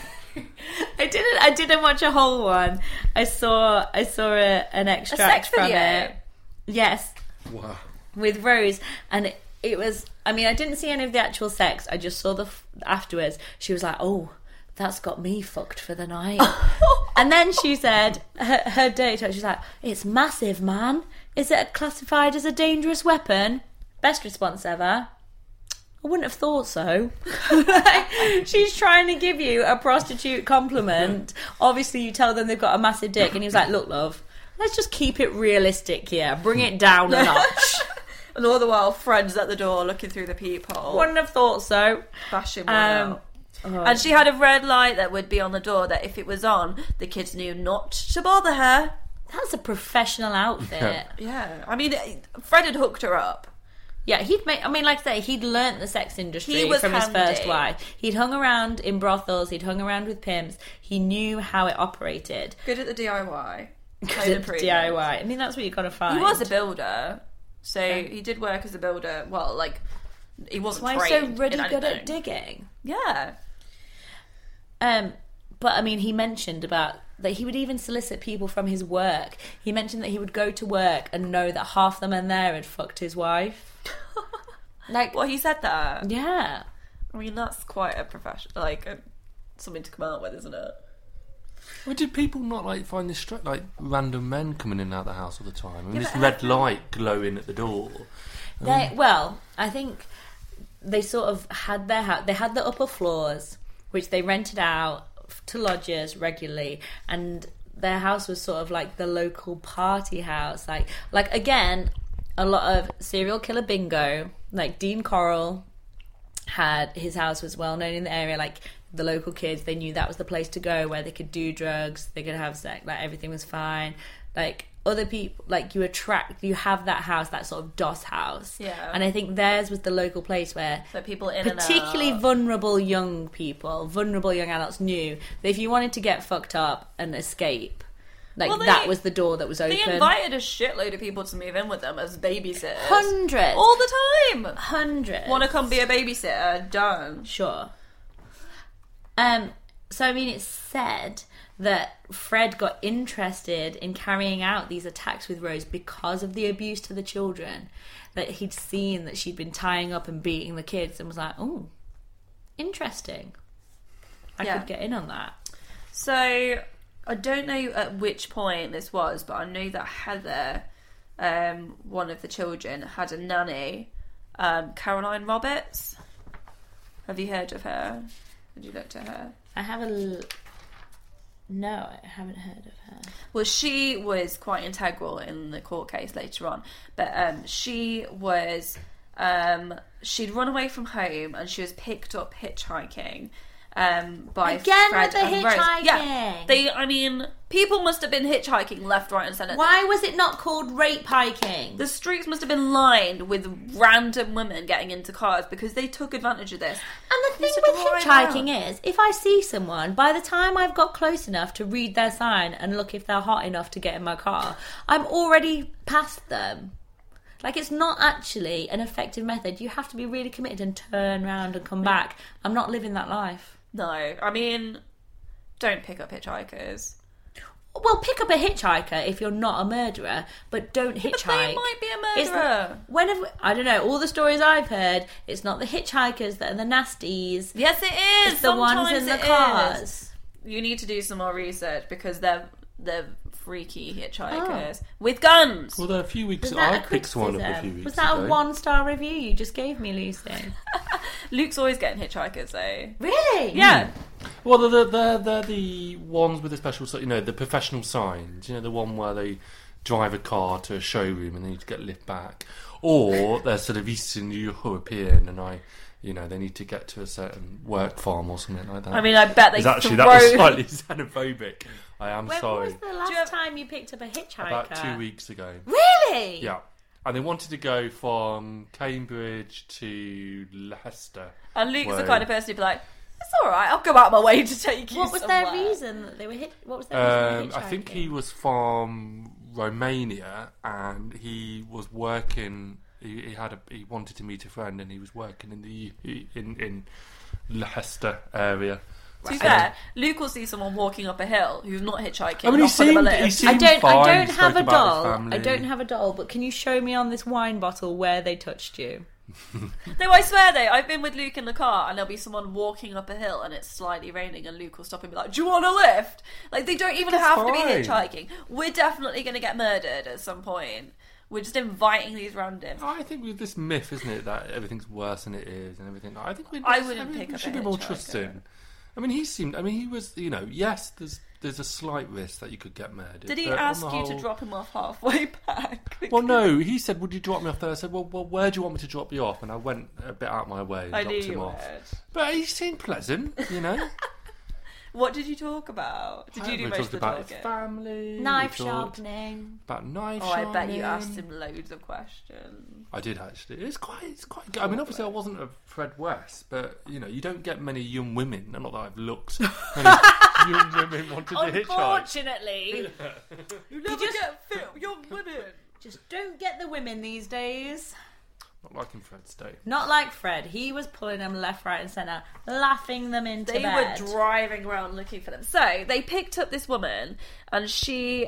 Speaker 6: I didn't watch a whole one. I saw an extract
Speaker 5: sex
Speaker 6: from
Speaker 5: video?
Speaker 6: it. Yes,
Speaker 7: Wow.
Speaker 6: with Rose, and it was. I mean, I didn't see any of the actual sex. I just saw afterwards. She was like, "Oh, that's got me fucked for the night." And then she said her date. She's like, "It's massive, man. Is it classified as a dangerous weapon?" Best response ever. I wouldn't have thought so. She's trying to give you a prostitute compliment. Obviously, you tell them they've got a massive dick, and he was like, "Look, love, let's just keep it realistic here. Bring it down a notch."
Speaker 5: And all the while, Fred's at the door looking through the peephole.
Speaker 6: Wouldn't have thought so.
Speaker 5: Bashing one out. And she had a red light that would be on the door that if it was on, the kids knew not to bother her.
Speaker 6: That's a professional outfit.
Speaker 5: Yeah. I mean, Fred had hooked her up.
Speaker 6: Yeah, like I say, he'd learnt the sex industry
Speaker 5: He was
Speaker 6: from his
Speaker 5: handy.
Speaker 6: first wife. He'd hung around in brothels, he'd hung around with pimps. He knew how it operated.
Speaker 5: Good at the DIY.
Speaker 6: Good at DIY. I mean, that's what you got to find.
Speaker 5: He was a builder. So he did work as a builder. Well, like, he wasn't
Speaker 6: Why so
Speaker 5: trained
Speaker 6: really
Speaker 5: in
Speaker 6: good at
Speaker 5: anything.
Speaker 6: digging?
Speaker 5: Yeah.
Speaker 6: But I mean, he mentioned about that he would even solicit people from his work. He mentioned that he would go to work and know that half the men there had fucked his wife. Like,
Speaker 5: Well, he said that.
Speaker 6: yeah.
Speaker 5: I mean, that's quite a professional, something to come out with, isn't it?
Speaker 7: Well, did people not find this random men coming in and out the house all the time? I mean, this red light glowing at the door.
Speaker 6: I think they sort of had their house. They had the upper floors, which they rented out to lodgers regularly, and their house was sort of like the local party house. Like again, a lot of serial killer bingo. Like Dean Corll had, his house was well known in the area. Like the local kids, they knew that was the place to go where they could do drugs, they could have sex, like everything was fine. Like other people, like you have that house, that sort of DOS house.
Speaker 5: Yeah.
Speaker 6: And I think theirs was the local place where
Speaker 5: So people in and out.
Speaker 6: particularly vulnerable young adults knew that if you wanted to get fucked up and escape, that was the door that was open.
Speaker 5: They invited a shitload of people to move in with them as babysitters.
Speaker 6: Hundreds.
Speaker 5: All the time.
Speaker 6: Hundreds.
Speaker 5: Want to come be a babysitter? Done.
Speaker 6: Sure. So, I mean, it's said that Fred got interested in carrying out these attacks with Rose because of the abuse to the children. That he'd seen that she'd been tying up and beating the kids and was like, oh, interesting. I could get in on that.
Speaker 5: So, I don't know at which point this was, but I knew that Heather, one of the children, had a nanny, Caroline Roberts. Have you heard of her? Have you looked at her?
Speaker 6: No, I haven't heard of her.
Speaker 5: Well, she was quite integral in the court case later on, but she was she'd run away from home and she was picked up hitchhiking by
Speaker 6: again
Speaker 5: Fred
Speaker 6: with the
Speaker 5: and Rose.
Speaker 6: hitchhiking.
Speaker 5: Yeah, people must have been hitchhiking left, right, and centre.
Speaker 6: Why was it not called rape hiking?
Speaker 5: The streets must have been lined with random women getting into cars because they took advantage of this.
Speaker 6: And the thing with hitchhiking is, if I see someone, by the time I've got close enough to read their sign and look if they're hot enough to get in my car, I'm already past them. Like, it's not actually an effective method. You have to be really committed and turn around and come back. I'm not living that life.
Speaker 5: No, I mean, don't pick up hitchhikers.
Speaker 6: Well, pick up a hitchhiker if you're not a murderer, but don't hitchhike.
Speaker 5: But they might be a murderer.
Speaker 6: I don't know, all the stories I've heard, it's not the hitchhikers that are the nasties.
Speaker 5: Yes, it is.
Speaker 6: It's the ones in the cars.
Speaker 5: You need to do some more research because they're freaky hitchhikers with guns.
Speaker 7: Well, there are a few weeks. I picked one up a few weeks
Speaker 6: Was that
Speaker 7: ago.
Speaker 6: a 1-star review you just gave me, Lucy?
Speaker 5: Luke's always getting hitchhikers, though.
Speaker 6: Really?
Speaker 5: Yeah.
Speaker 7: Well, they're the ones with the special, the professional signs. The one where they drive a car to a showroom and they need to get lift back, or they're sort of Eastern European and they need to get to a certain work farm or something like that.
Speaker 5: I mean, I bet they
Speaker 7: that was slightly xenophobic. I am sorry.
Speaker 6: When was the last time you picked up a hitchhiker?
Speaker 7: About 2 weeks ago.
Speaker 6: Really?
Speaker 7: Yeah. And they wanted to go from Cambridge to Leicester.
Speaker 5: And Luke's the kind of person who'd be like, it's alright, I'll go out of my way to take you
Speaker 6: What was
Speaker 5: somewhere.
Speaker 6: their reason that they were What was their reason for hitchhiking?
Speaker 7: I think he was from Romania and he was working. He wanted to meet a friend and he was working in Leicester area.
Speaker 5: To be fair, Luke will see someone walking up a hill who's not hitchhiking.
Speaker 7: I mean, he seemed
Speaker 6: I don't
Speaker 7: fine.
Speaker 6: have a
Speaker 7: Spoke about
Speaker 6: doll.
Speaker 7: his family.
Speaker 6: I don't have a doll, but can you show me on this wine bottle where they touched you?
Speaker 5: No, I swear though, I've been with Luke in the car and there'll be someone walking up a hill and it's slightly raining and Luke will stop and be like, do you want a lift? Like, they don't even have to be hitchhiking. We're definitely going to get murdered at some point. We're just inviting these randoms.
Speaker 7: I think with this myth, isn't it, that everything's worse than it is and everything. I think we should be more trusting. I mean, he was, yes, there's a slight risk that you could get murdered.
Speaker 5: Did he ask you to drop him off halfway back?
Speaker 7: Well, no, he said, would you drop me off there? I said, well, where do you want me to drop you off? And I went a bit out my way and dropped him off. But he seemed pleasant,
Speaker 5: What did you talk about? Did you do most of the
Speaker 7: about
Speaker 5: talking?
Speaker 7: his family.
Speaker 6: Knife sharpening.
Speaker 7: About knife
Speaker 5: sharpening.
Speaker 7: sharpening.
Speaker 5: I bet you asked him loads of questions.
Speaker 7: I did actually. It's quite good. I mean, obviously, I wasn't a Fred West, but you don't get many young women. Not that I've looked. Many young women wanted to hitchhike.
Speaker 6: Unfortunately,
Speaker 5: You never get fit young women.
Speaker 6: just don't get the women these days.
Speaker 7: Not like in Fred's day.
Speaker 6: Not like Fred. He was pulling them left, right, and centre, laughing them into
Speaker 5: They
Speaker 6: bed.
Speaker 5: were driving around looking for them. So they picked up this woman, and she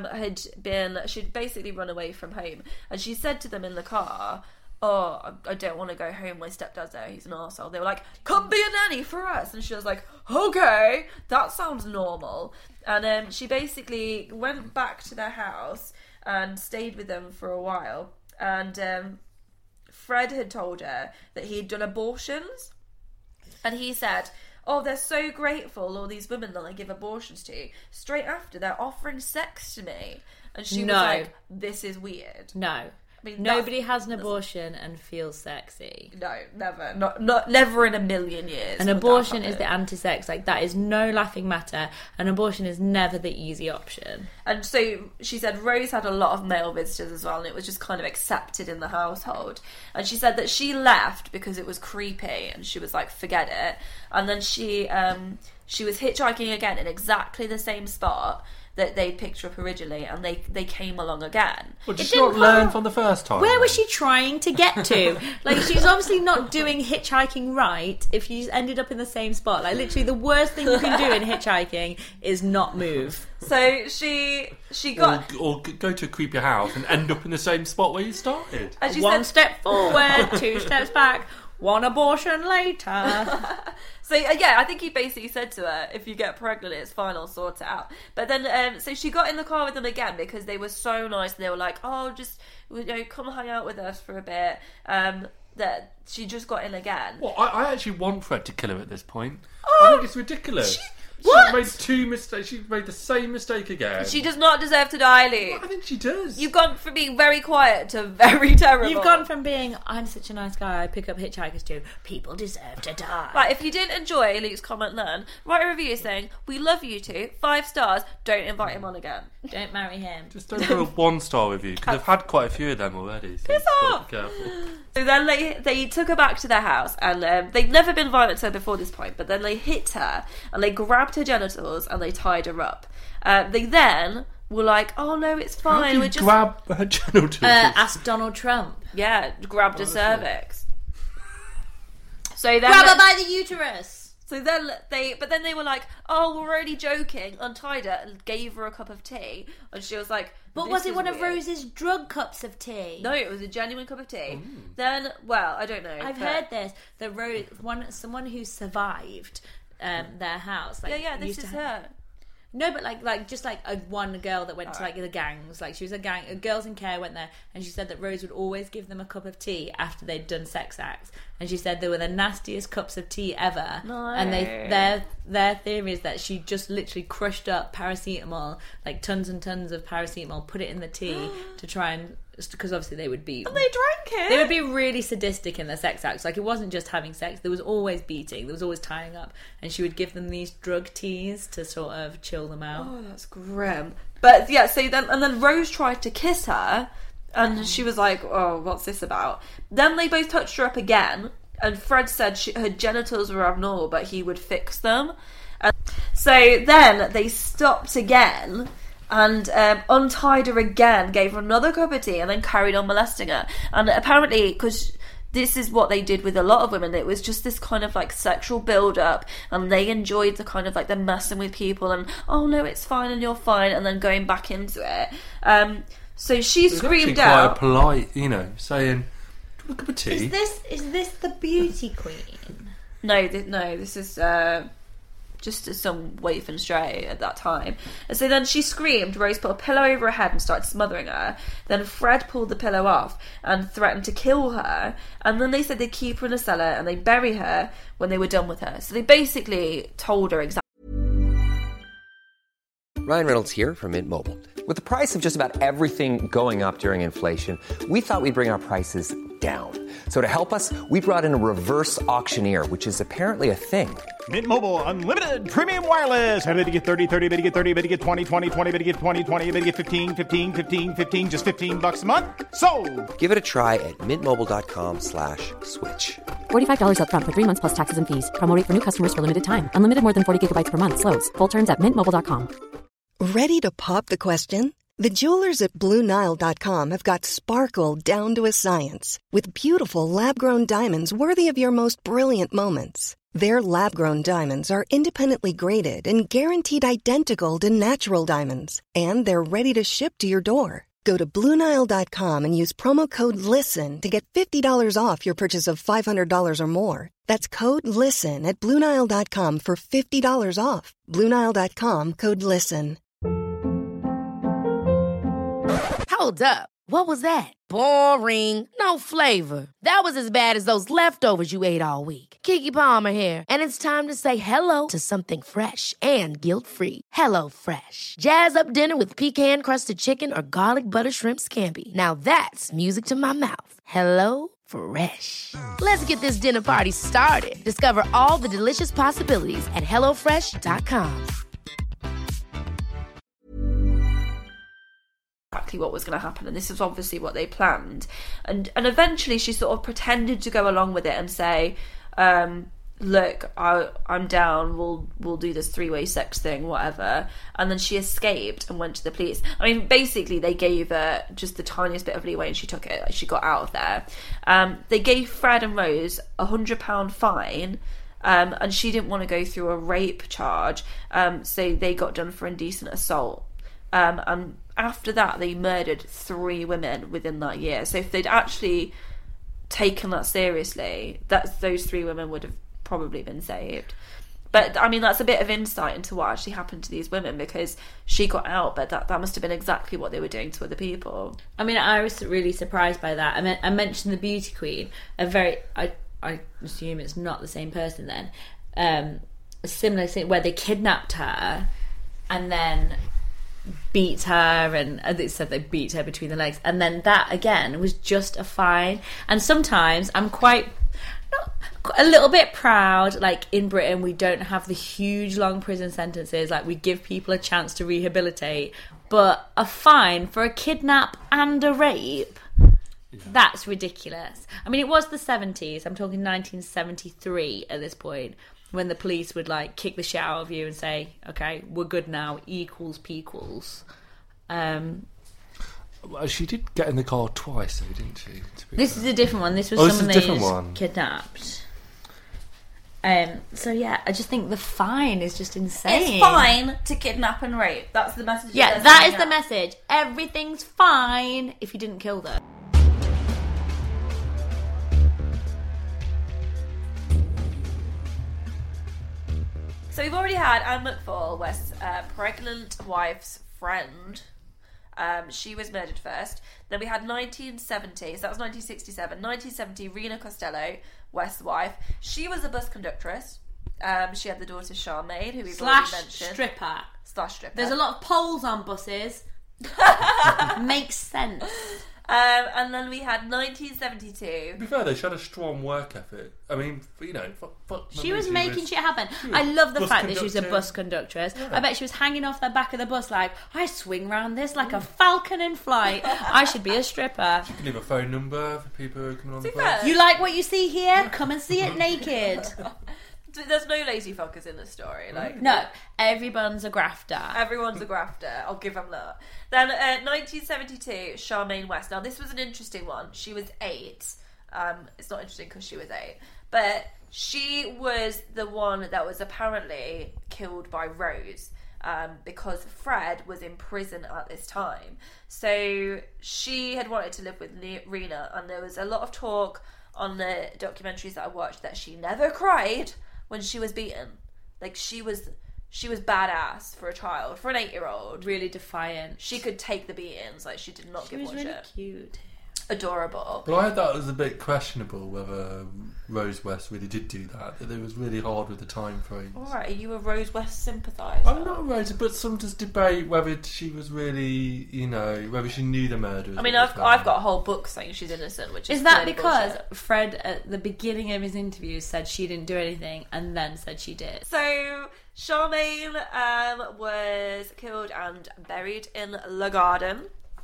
Speaker 5: she'd basically run away from home, and she said to them in the car, "Oh, I don't want to go home. My stepdad's there. He's an arsehole." They were like, "Come be a nanny for us," and she was like, "Okay, that sounds normal." And she basically went back to their house and stayed with them for a while, and Fred had told her that he'd done abortions, and he said, oh, they're so grateful, all these women that I give abortions to. Straight after, they're offering sex to me. And she was like, this is weird.
Speaker 6: No. I mean, nobody has an abortion and feels sexy.
Speaker 5: No, never. Not never in a million years.
Speaker 6: An abortion is the anti-sex. Like, that is no laughing matter. An abortion is never the easy option.
Speaker 5: And so she said Rose had a lot of male visitors as well, and it was just kind of accepted in the household. And she said that she left because it was creepy, and she was like, forget it. And then she was hitchhiking again in exactly the same spot that they picked her up originally, and they came along again.
Speaker 7: Well, did she not learn from the first time?
Speaker 6: Where was she trying to get to? Like, she's obviously not doing hitchhiking right if she's ended up in the same spot. Like, literally the worst thing you can do in hitchhiking is not move.
Speaker 5: So she got...
Speaker 7: Or go to a creepy house and end up in the same spot where you started.
Speaker 6: One step forward, 2 steps back, 1 abortion later.
Speaker 5: So, yeah, I think he basically said to her, if you get pregnant, it's fine, I'll sort it out. But then, so she got in the car with them again because they were so nice. And they were like, oh, just, come hang out with us for a bit. That she just got in again.
Speaker 7: Well, I actually want Fred to kill her at this point.
Speaker 5: Oh,
Speaker 7: I think it's ridiculous.
Speaker 5: What?
Speaker 7: She made 2 mistakes. She made the same mistake again.
Speaker 5: She does not deserve to die, Luke.
Speaker 7: I think she does.
Speaker 5: You've gone from being very quiet to very terrible.
Speaker 6: You've gone from being, I'm such a nice guy, I pick up hitchhikers, to people deserve to die.
Speaker 5: Right, if you didn't enjoy Luke's comment then, write a review saying, we love you two, 5 stars, don't invite him on again.
Speaker 6: Don't marry him.
Speaker 7: Just don't do a 1-star review, because I've had quite a few of them already. So
Speaker 5: Piss off!
Speaker 7: Be careful.
Speaker 5: So then they took her back to their house, and they'd never been violent to her before this point, but then they hit her, and they grabbed her genitals, and they tied her up. They then were like, oh no, it's fine.
Speaker 7: How do you grab her genitals?
Speaker 6: Ask Donald Trump.
Speaker 5: Yeah, grabbed her cervix. So then
Speaker 6: Grab her by the uterus.
Speaker 5: So then they were like, oh, we're only joking, untied her and gave her a cup of tea. And she was like,
Speaker 6: but was it one of Rose's drug cups of tea?
Speaker 5: No, it was a genuine cup of tea. Then, well, I don't know.
Speaker 6: I've heard this. Someone who survived their house. Like,
Speaker 5: yeah, this is her.
Speaker 6: No, but just one girl that went to the gangs. Like, she was a gang. Girls in Care went there, and she said that Rose would always give them a cup of tea after they'd done sex acts. And she said they were the nastiest cups of tea ever. No. And their theory is that she just literally crushed up paracetamol, like tons and tons of paracetamol, put it in the tea to try and, because obviously they would be...
Speaker 5: And they drank it!
Speaker 6: They would be really sadistic in their sex acts. Like, it wasn't just having sex. There was always beating. There was always tying up. And she would give them these drug teas to sort of chill them out.
Speaker 5: Oh, that's grim. But, yeah, so then Rose tried to kiss her, and she was like, oh, what's this about? Then they both touched her up again, and Fred said her genitals were abnormal, but he would fix them. And so then they stopped again, and untied her again, gave her another cup of tea, and then carried on molesting her. And apparently, because this is what they did with a lot of women, it was just this kind of like sexual build-up, and they enjoyed the kind of like the messing with people, and oh no, it's fine and you're fine, and then going back into it. So she screamed out.
Speaker 7: Quite polite, saying, "Do you want a cup of tea?"
Speaker 6: Is this the beauty queen?
Speaker 5: No, this is just some waif and stray at that time. And so then she screamed. Rose put a pillow over her head and started smothering her. Then Fred pulled the pillow off and threatened to kill her. And then they said they'd keep her in a cellar and they'd bury her when they were done with her. So they basically told her exactly.
Speaker 2: Ryan Reynolds here from Mint Mobile. With the price of just about everything going up during inflation, we thought we'd bring our prices down. So to help us, we brought in a reverse auctioneer, which is apparently a thing.
Speaker 8: Mint Mobile Unlimited Premium Wireless. How to get 30, 30, bit to get 30, bit to get 20, 20, 20, bit to get 20, 20, bit to get 15, 15, 15, 15, just $15 a month? Sold!
Speaker 2: Give it a try at mintmobile.com/switch.
Speaker 4: $45 up front for 3 months plus taxes and fees. Promo rate for new customers for limited time. Unlimited more than 40 gigabytes per month. Slows full terms at mintmobile.com.
Speaker 9: Ready to pop the question? The jewelers at BlueNile.com have got sparkle down to a science with beautiful lab-grown diamonds worthy of your most brilliant moments. Their lab-grown diamonds are independently graded and guaranteed identical to natural diamonds, and they're ready to ship to your door. Go to BlueNile.com and use promo code LISTEN to get $50 off your purchase of $500 or more. That's code LISTEN at BlueNile.com for $50 off. BlueNile.com, code LISTEN.
Speaker 1: Hold up. What was that? Boring. No flavor. That was as bad as those leftovers you ate all week. Keke Palmer here, and it's time to say hello to something fresh and guilt-free. HelloFresh. Jazz up dinner with pecan-crusted chicken or garlic butter shrimp scampi. Now that's music to my mouth. HelloFresh. Let's get this dinner party started. Discover all the delicious possibilities at HelloFresh.com.
Speaker 5: Exactly what was going to happen, and this is obviously what they planned, and eventually she sort of pretended to go along with it and say, look, I'm down, we'll do this 3-way sex thing, whatever. And then she escaped and went to the police. I mean, basically they gave her just the tiniest bit of leeway and she took it. She got out of there. They gave Fred and Rose £100 fine, and she didn't want to go through a rape charge, so they got done for indecent assault. And after that, they murdered 3 women within that year. So if they'd actually taken that seriously, those 3 women would have probably been saved. But I mean, that's a bit of insight into what actually happened to these women, because she got out, but that must have been exactly what they were doing to other people.
Speaker 6: I mean, I was really surprised by that. I mentioned the Beauty Queen, I assume it's not the same person then. A similar thing where they kidnapped her and then beat her, and they said they beat her between the legs, and then that again was just a fine. And sometimes I'm a little bit proud, like in Britain we don't have the huge long prison sentences, like we give people a chance to rehabilitate, but a fine for a kidnap and a rape, that's ridiculous. I mean, it was the 70s, I'm talking 1973 at this point, when the police would like kick the shit out of you and say, okay, we're good now, equals pequals.
Speaker 7: Well, she did get in the car twice, though, didn't she?
Speaker 6: This is a different one. This was someone they kidnapped. So yeah, I just think the fine is just insane.
Speaker 5: It's fine to kidnap and rape. That's the message.
Speaker 6: Yeah, that is the message. Everything's fine if you didn't kill them.
Speaker 5: So we've already had Anne McFall, West's pregnant wife's friend. She was murdered first. Then we had 1970, so that was 1967. 1970, Rena Costello, West's wife. She was a bus conductress. She had the daughter Charmaine, who we've already mentioned.
Speaker 6: Stripper.
Speaker 5: Stripper.
Speaker 6: There's a lot of poles on buses. Makes sense.
Speaker 5: And then we had 1972.
Speaker 7: To be fair, though, she had a strong work ethic. I mean, you know,
Speaker 6: she was making shit happen. I love the fact that she was a bus conductress. Yeah. I bet she was hanging off the back of the bus like, I swing round this like a falcon in flight. I should be a stripper.
Speaker 7: She can leave a phone number for people who are coming on the bus.
Speaker 6: You like what you see here? Come and see it naked.
Speaker 5: There's no lazy fuckers in this story. Like,
Speaker 6: no, everyone's a grafter.
Speaker 5: Everyone's a grafter. I'll give them that. Then 1972, Charmaine West. Now, this was an interesting one. She was 8. It's not interesting because she was 8. But she was the one that was apparently killed by Rose, because Fred was in prison at this time. So she had wanted to live with Rena, and there was a lot of talk on the documentaries that I watched that she never cried when she was beaten. Like, she was badass for a child, for an 8-year-old.
Speaker 6: Really defiant.
Speaker 5: She could take the beatings. Like, she did not give one shit.
Speaker 6: She was really cute.
Speaker 5: Adorable.
Speaker 7: But I heard that was a bit questionable whether Rose West really did do that. That it was really hard with the time frames.
Speaker 5: Alright, are you a Rose West sympathiser?
Speaker 7: I'm not a Rose, but some just debate whether she was really, you know, whether she knew the murderers.
Speaker 5: I mean, I've got a whole book saying she's innocent, which is
Speaker 6: that because bullshit. Fred at the beginning of his interview said she didn't do anything and then said she did.
Speaker 5: So Charmaine was killed and buried in La Garden.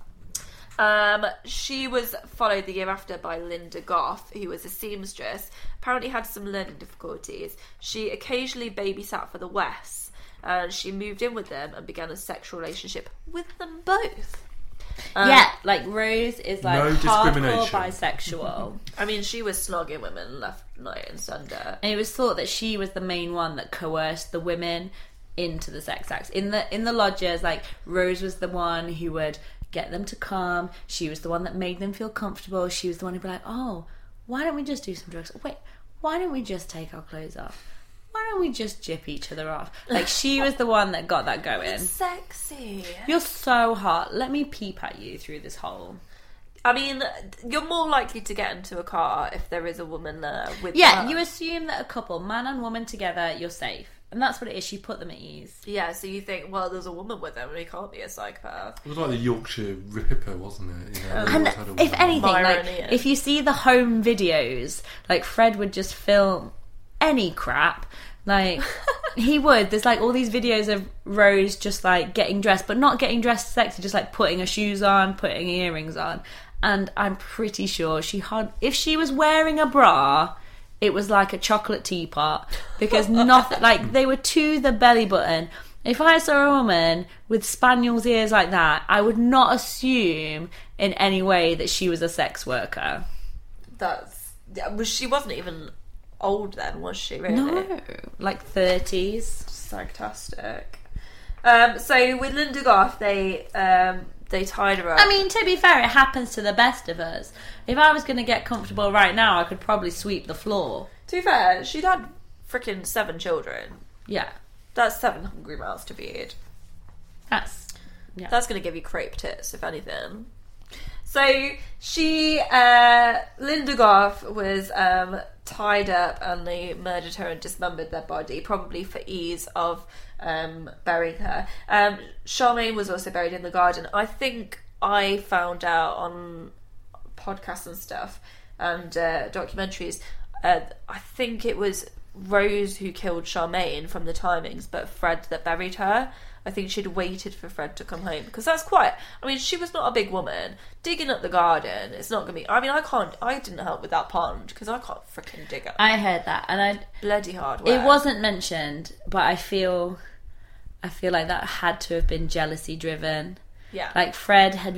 Speaker 5: She was followed the year after by Linda Goff, who was a seamstress. Apparently had some learning difficulties. She occasionally babysat for the Wests, and she moved in with them and began a sexual relationship with them both.
Speaker 6: Yeah, like Rose is like
Speaker 7: no
Speaker 6: hardcore bisexual.
Speaker 5: I mean, she was snogging women left, right and centre.
Speaker 6: And it was thought that she was the main one that coerced the women into the sex acts. In the lodges, like, Rose was the one who would get them to come. She was the one that made them feel comfortable. She was the one who'd be like, oh, why don't we just do some drugs? Wait, why don't we just take our clothes off? Why don't we just jip each other off? Like, she was the one that got that going.
Speaker 5: It's sexy.
Speaker 6: You're so hot. Let me peep at you through this hole.
Speaker 5: I mean, you're more likely to get into a car if there is a woman there with
Speaker 6: Yeah,
Speaker 5: her.
Speaker 6: you assume that a couple, man and woman together, you're safe. And that's what it is. She put them at ease.
Speaker 5: Yeah, so you think, well, there's a woman with them and he can't be a psychopath.
Speaker 7: It was like the Yorkshire Ripper, wasn't it? You know,
Speaker 6: And if anything, like,
Speaker 5: Irony.
Speaker 6: if you see the home videos, like Fred would just film any crap. Like, he would. There's like all these videos of Rose just like getting dressed, but not getting dressed sexy, just like putting her shoes on, putting earrings on. And I'm pretty sure if she was wearing a bra, it was like a chocolate teapot, because nothing, like, they were to the belly button. If I saw a woman with spaniel's ears like that, I would not assume in any way that she was a sex worker.
Speaker 5: She wasn't even old then, was she, really?
Speaker 6: No, like 30s.
Speaker 5: Fantastic. So with Linda Goff, they tied her up.
Speaker 6: I mean, to be fair, it happens to the best of us. If I was going to get comfortable right now, I could probably sweep the floor.
Speaker 5: To be fair, she'd had freaking 7 children.
Speaker 6: Yeah.
Speaker 5: That's 7 hungry mouths to feed.
Speaker 6: That's
Speaker 5: going to give you crepe tits, if anything. So she, Linda Goff was tied up, and they murdered her and dismembered their body, probably for ease of burying her. Charmaine was also buried in the garden. I think I found out on podcasts and stuff and documentaries, I think it was Rose who killed Charmaine from the timings, but Fred that buried her. I think she'd waited for Fred to come home, because that's quite, I mean, she was not a big woman. Digging up the garden, it's not going to be, I mean, I didn't help with that pond, because I can't freaking dig up.
Speaker 6: I heard that, and
Speaker 5: bloody hard work.
Speaker 6: It wasn't mentioned, but I feel like that had to have been jealousy driven.
Speaker 5: Yeah.
Speaker 6: Like Fred had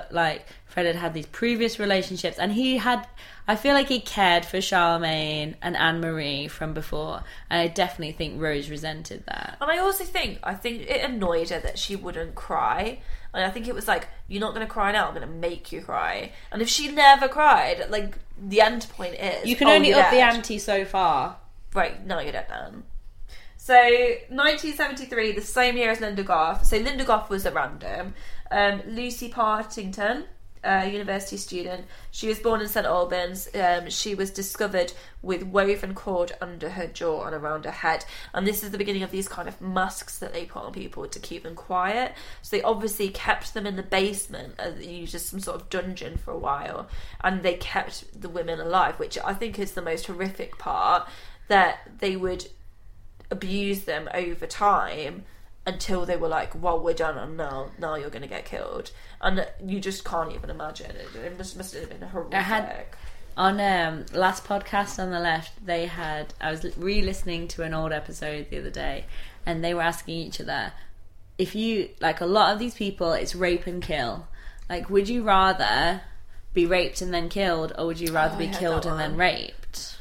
Speaker 6: had these previous relationships, and I feel like he cared for Charmaine and Anne-Marie from before, and I definitely think Rose resented that.
Speaker 5: And I also think it annoyed her that she wouldn't cry. And I think it was like, you're not going to cry now, I'm going to make you cry. And if she never cried, like, the end point is,
Speaker 6: you can only up the ante so far.
Speaker 5: Right, now you're dead, Dan. So, 1973, the same year as Linda Goff. So, Linda Goff was at random. Lucy Partington, university student. She was born in St Albans. She was discovered with woven cord under her jaw and around her head. And this is the beginning of these kind of masks that they put on people to keep them quiet. So they obviously kept them in the basement, used as some sort of dungeon for a while. And they kept the women alive, which I think is the most horrific part, that they would abuse them over time until they were like, well, we're done, and now you're going to get killed. And you just can't even imagine it. It must have been horrific.
Speaker 6: On last podcast on the left, I was re-listening to an old episode the other day, and they were asking each other, if you, like, a lot of these people, it's rape and kill. Like, would you rather be raped and then killed, or would you rather be killed and then raped?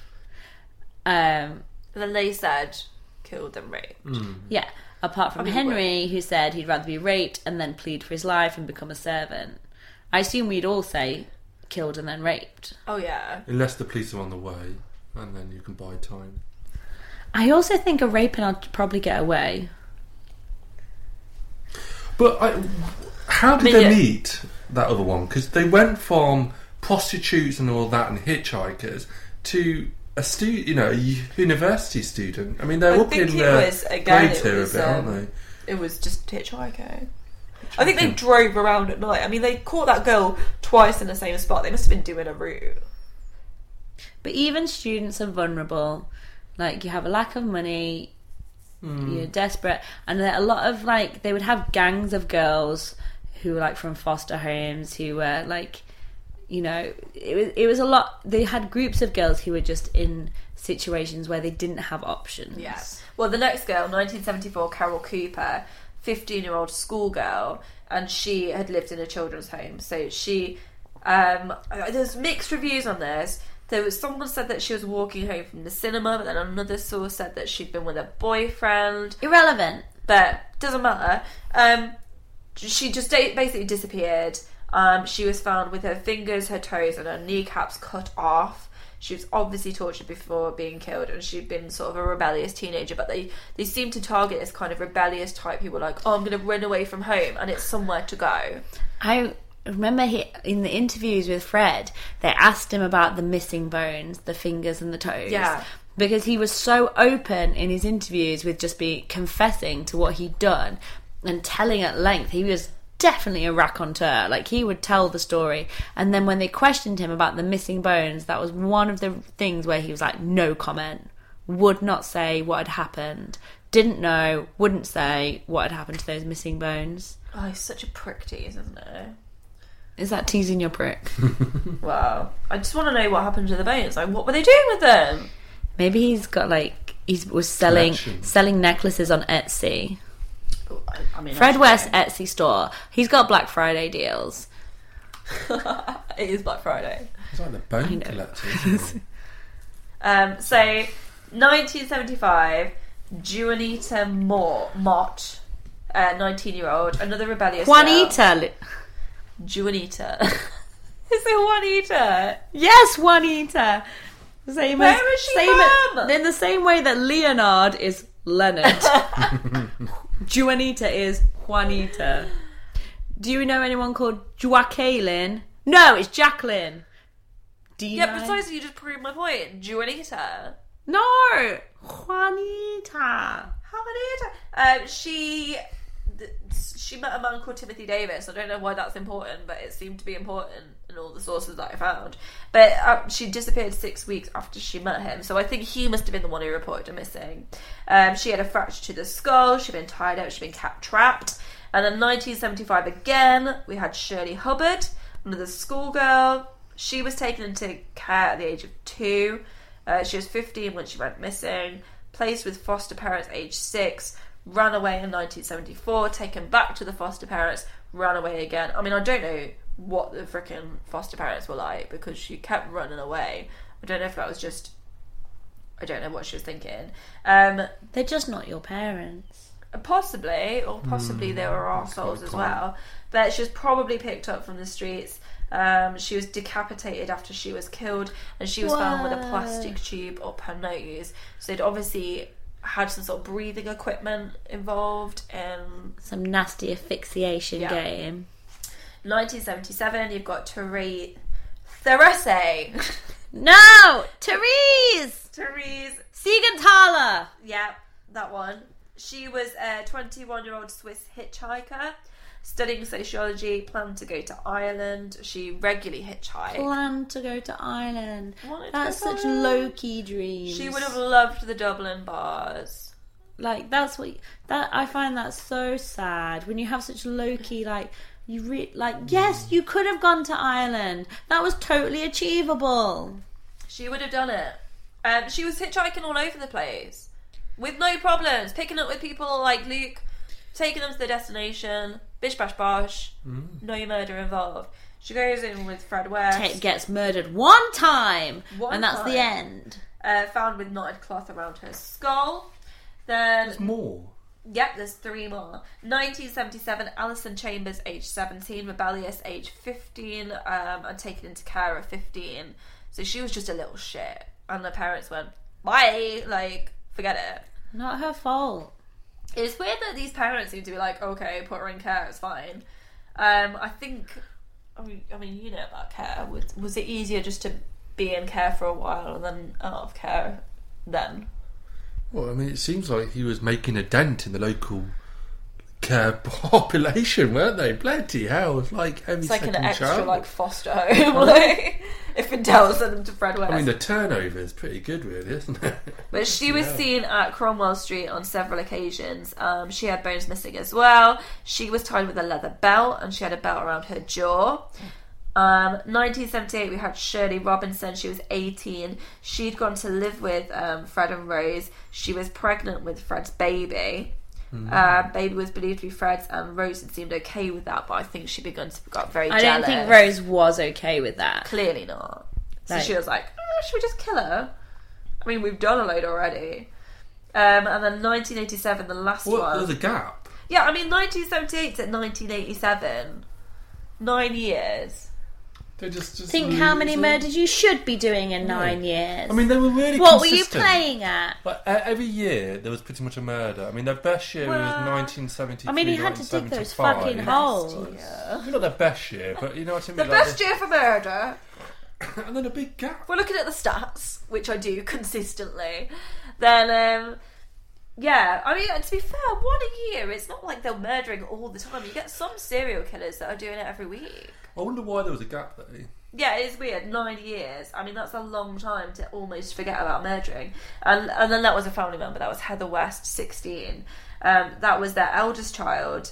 Speaker 5: And then they said killed and raped.
Speaker 6: Yeah. Apart from Henry, who said he'd rather be raped and then plead for his life and become a servant. I assume we'd all say killed and then raped.
Speaker 5: Oh, yeah.
Speaker 7: Unless the police are on the way, and then you can buy time.
Speaker 6: I also think a raping I'd probably get away.
Speaker 7: But how did they meet, that other one? Because they went from prostitutes and all that and hitchhikers to a university student. I mean, they're up in grades here a bit, aren't they?
Speaker 5: It was just hitchhiking. I think they drove around at night. I mean, they caught that girl twice in the same spot. They must have been doing a route.
Speaker 6: But even students are vulnerable. Like, you have a lack of money, you're desperate, and a lot of, like, they would have gangs of girls who were, like, from foster homes, who were, like, you know, it was a lot. They had groups of girls who were just in situations where they didn't have options.
Speaker 5: Yeah. Well, the next girl, 1974, Carol Cooper, 15-year-old schoolgirl, and she had lived in a children's home. So she, there's mixed reviews on this. Someone said that she was walking home from the cinema, but then another source said that she'd been with a boyfriend.
Speaker 6: Irrelevant.
Speaker 5: But doesn't matter. She just basically disappeared. She was found with her fingers, her toes, and her kneecaps cut off. She was obviously tortured before being killed, and she'd been sort of a rebellious teenager. But they seem to target this kind of rebellious type who were like, oh, I'm going to run away from home, and it's somewhere to go.
Speaker 6: remember in the interviews with Fred, they asked him about the missing bones, the fingers and the toes.
Speaker 5: Yeah.
Speaker 6: Because he was so open in his interviews with just confessing to what he'd done and telling at length. He was definitely a raconteur. Like, he would tell the story. And then when they questioned him about the missing bones, that was one of the things where he was like, no comment. Would not say what had happened. Didn't know, wouldn't say what had happened to those missing bones.
Speaker 5: Oh, he's such a prick tease, isn't he?
Speaker 6: Is that teasing your prick?
Speaker 5: Wow. I just want to know what happened to the bones. Like, what were they doing with them?
Speaker 6: Maybe he's got he was selling necklaces on Etsy.
Speaker 5: I mean,
Speaker 6: Fred West Etsy store. He's got Black Friday deals.
Speaker 5: It is Black Friday.
Speaker 7: It's like the bone collector, isn't it?
Speaker 5: So, 1975, Juanita Mott, 19-year-old, another rebellious
Speaker 6: Juanita.
Speaker 5: girl. Juanita. Is it Juanita?
Speaker 6: Yes, Juanita.
Speaker 5: Where is she from?
Speaker 6: In the same way that Leonard is Leonard, Juanita is Juanita. Do you know anyone called Joaquin? No, it's Jacqueline. Do you know?
Speaker 5: Precisely, you just proved my point. Juanita.
Speaker 6: No, Juanita.
Speaker 5: She met a man called Timothy Davis. I don't know why that's important, but it seemed to be important in all the sources that I found. But she disappeared 6 weeks after she met him, so I think he must have been the one who reported her missing. She had a fracture to the skull, she'd been tied up, she'd been trapped. And in 1975 again, we had Shirley Hubbard, another schoolgirl. She was taken into care at the age of 2. She was 15 when she went missing, placed with foster parents aged 6, ran away in 1974, taken back to the foster parents, ran away again. I mean, I don't know what the frickin' foster parents were like, because she kept running away. I don't know if that was just... I don't know what she was thinking.
Speaker 6: They're just not your parents.
Speaker 5: Possibly, or possibly they were arseholes as well. But she was probably picked up from the streets. She was decapitated after she was killed, and she was found with a plastic tube up her nose. So they'd obviously had some sort of breathing equipment involved, and
Speaker 6: some nasty asphyxiation game.
Speaker 5: 1977, you've got Therese.
Speaker 6: No, Therese Siegenthaler.
Speaker 5: Yeah, that one. She was a 21-year-old Swiss hitchhiker studying sociology, planned to go to Ireland. She regularly hitchhiked.
Speaker 6: Planned to go to Ireland. That's such low-key dreams.
Speaker 5: She would have loved the Dublin bars.
Speaker 6: Like, I find that so sad when you have such low-key, yes, you could have gone to Ireland. That was totally achievable.
Speaker 5: She would have done it. She was hitchhiking all over the place with no problems, picking up with people like Luke, taking them to their destination, bish bash bosh, no murder involved. She goes in with Fred West.
Speaker 6: Gets murdered one time, and that's the end.
Speaker 5: Found with knotted cloth around her skull. Then
Speaker 7: there's more.
Speaker 5: Yep, there's 3 more. 1977, Alison Chambers, age 17, rebellious, age 15, and taken into care at 15. So she was just a little shit, and the parents went, bye, forget it.
Speaker 6: Not her fault.
Speaker 5: It's weird that these parents seem to be like, okay, put her in care, it's fine. I mean, you know about care. Was it easier just to be in care for a while and then out of care then?
Speaker 7: Well, I mean, it seems like he was making a dent in the local care population, weren't they? Bloody hell, it's like every
Speaker 5: it's like
Speaker 7: second
Speaker 5: an extra
Speaker 7: child.
Speaker 5: Foster home. If in doubt, send them to Fred West.
Speaker 7: I mean, the turnover is pretty good, really, isn't it?
Speaker 5: But she was seen at Cromwell Street on several occasions. She had bones missing as well. She was tied with a leather belt, and she had a belt around her jaw. 1978, we had Shirley Robinson. She was 18. She'd gone to live with Fred and Rose. She was pregnant with Fred's baby. Baby was believed to be Fred's, and Rose had seemed okay with that, but I think she got very jealous.
Speaker 6: I don't think Rose was okay with that.
Speaker 5: Clearly not. So she was like, should we just kill her? I mean, we've done a load already. And then 1987, the last one.
Speaker 7: There's a gap.
Speaker 5: Yeah, I mean, 1978 to 1987. 9 years.
Speaker 7: They just
Speaker 6: think how many murders you should be doing in 9 years.
Speaker 7: I mean, they were really
Speaker 6: What
Speaker 7: consistent.
Speaker 6: were you playing at?
Speaker 7: Like, every year, there was pretty much a murder. I mean, their best year was 1973,
Speaker 6: I mean, he had to dig those
Speaker 7: 1975.
Speaker 6: fucking holes.
Speaker 7: Maybe not their best year, but you know what I mean?
Speaker 5: The best year for murder.
Speaker 7: And then a big gap.
Speaker 5: We're looking at the stats, which I do consistently. Then, yeah, I mean, to be fair, 1 a year, it's not like they're murdering all the time. You get some serial killers that are doing it every week.
Speaker 7: I wonder why there was a gap though.
Speaker 5: Yeah, it is weird. 9 years. I mean, that's a long time to almost forget about murdering. And then that was a family member. That was Heather West, 16. That was their eldest child.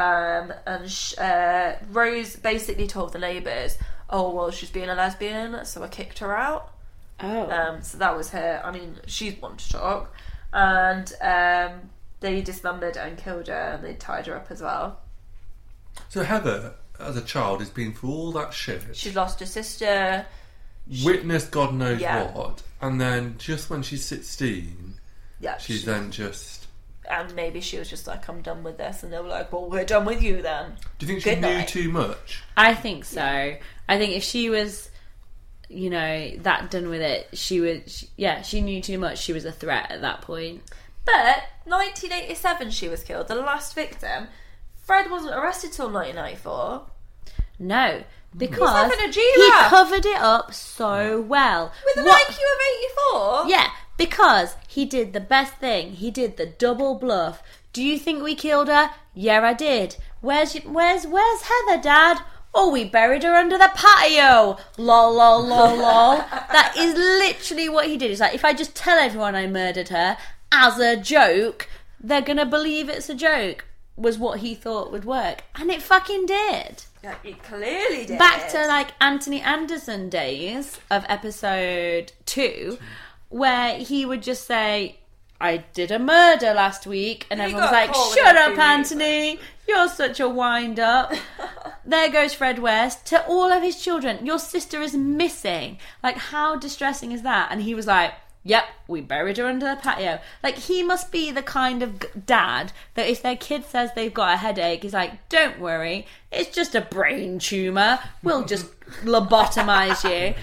Speaker 5: Rose basically told the neighbours, oh, well, she's being a lesbian, so I kicked her out.
Speaker 6: Oh.
Speaker 5: So that was her. I mean, she's one to talk. And they dismembered and killed her, and they tied her up as well.
Speaker 7: So Heather, as a child, has been through all that shit.
Speaker 5: She's lost her sister.
Speaker 7: Witnessed God knows
Speaker 5: Yeah.
Speaker 7: what. And then just when she's 16,
Speaker 5: Yeah,
Speaker 7: she's then just...
Speaker 5: And maybe she was just like, I'm done with this. And they were like, well, we're done with you then.
Speaker 7: Do you think she
Speaker 5: Good
Speaker 7: knew
Speaker 5: night.
Speaker 7: too much?
Speaker 6: I think so. I think if she was, you know, that done with it, she knew too much. She was a threat at that point.
Speaker 5: But 1987 she was killed, the last victim. Fred wasn't arrested till 1994.
Speaker 6: No, because
Speaker 5: having a
Speaker 6: he
Speaker 5: G-Rap.
Speaker 6: covered it up so well.
Speaker 5: With an IQ of 84?
Speaker 6: Yeah, because he did the best thing. He did the double bluff. Do you think we killed her? Yeah, I did. Where's Heather, Dad? Oh, we buried her under the patio. Lol, lol, lol, lol. That is literally what he did. It's like, if I just tell everyone I murdered her as a joke, they're going to believe it's a joke, was what he thought would work. And it fucking did.
Speaker 5: Yeah, it clearly did.
Speaker 6: Back to like Anthony Anderson days of episode 2, where he would just say, I did a murder last week, and
Speaker 5: He
Speaker 6: everyone's
Speaker 5: got
Speaker 6: like,
Speaker 5: caught
Speaker 6: shut
Speaker 5: within
Speaker 6: up,
Speaker 5: 2 weeks.
Speaker 6: Anthony, you're such a wind-up. There goes Fred West to all of his children. Your sister is missing. Like, how distressing is that? And he was like, yep, we buried her under the patio. Like, he must be the kind of dad that if their kid says they've got a headache, he's like, don't worry, it's just a brain tumour. We'll just lobotomise you.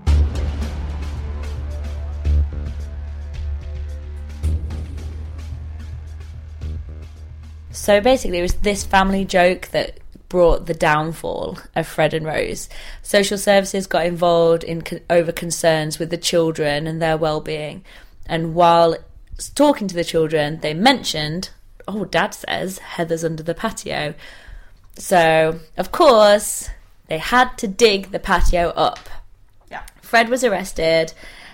Speaker 6: So basically, it was this family joke that brought the downfall of Fred and Rose. Social services got involved in over concerns with the children and their well-being. And while talking to the children, they mentioned, oh, Dad says Heather's under the patio. So, of course, they had to dig the patio up.
Speaker 5: Yeah.
Speaker 6: Fred was arrested,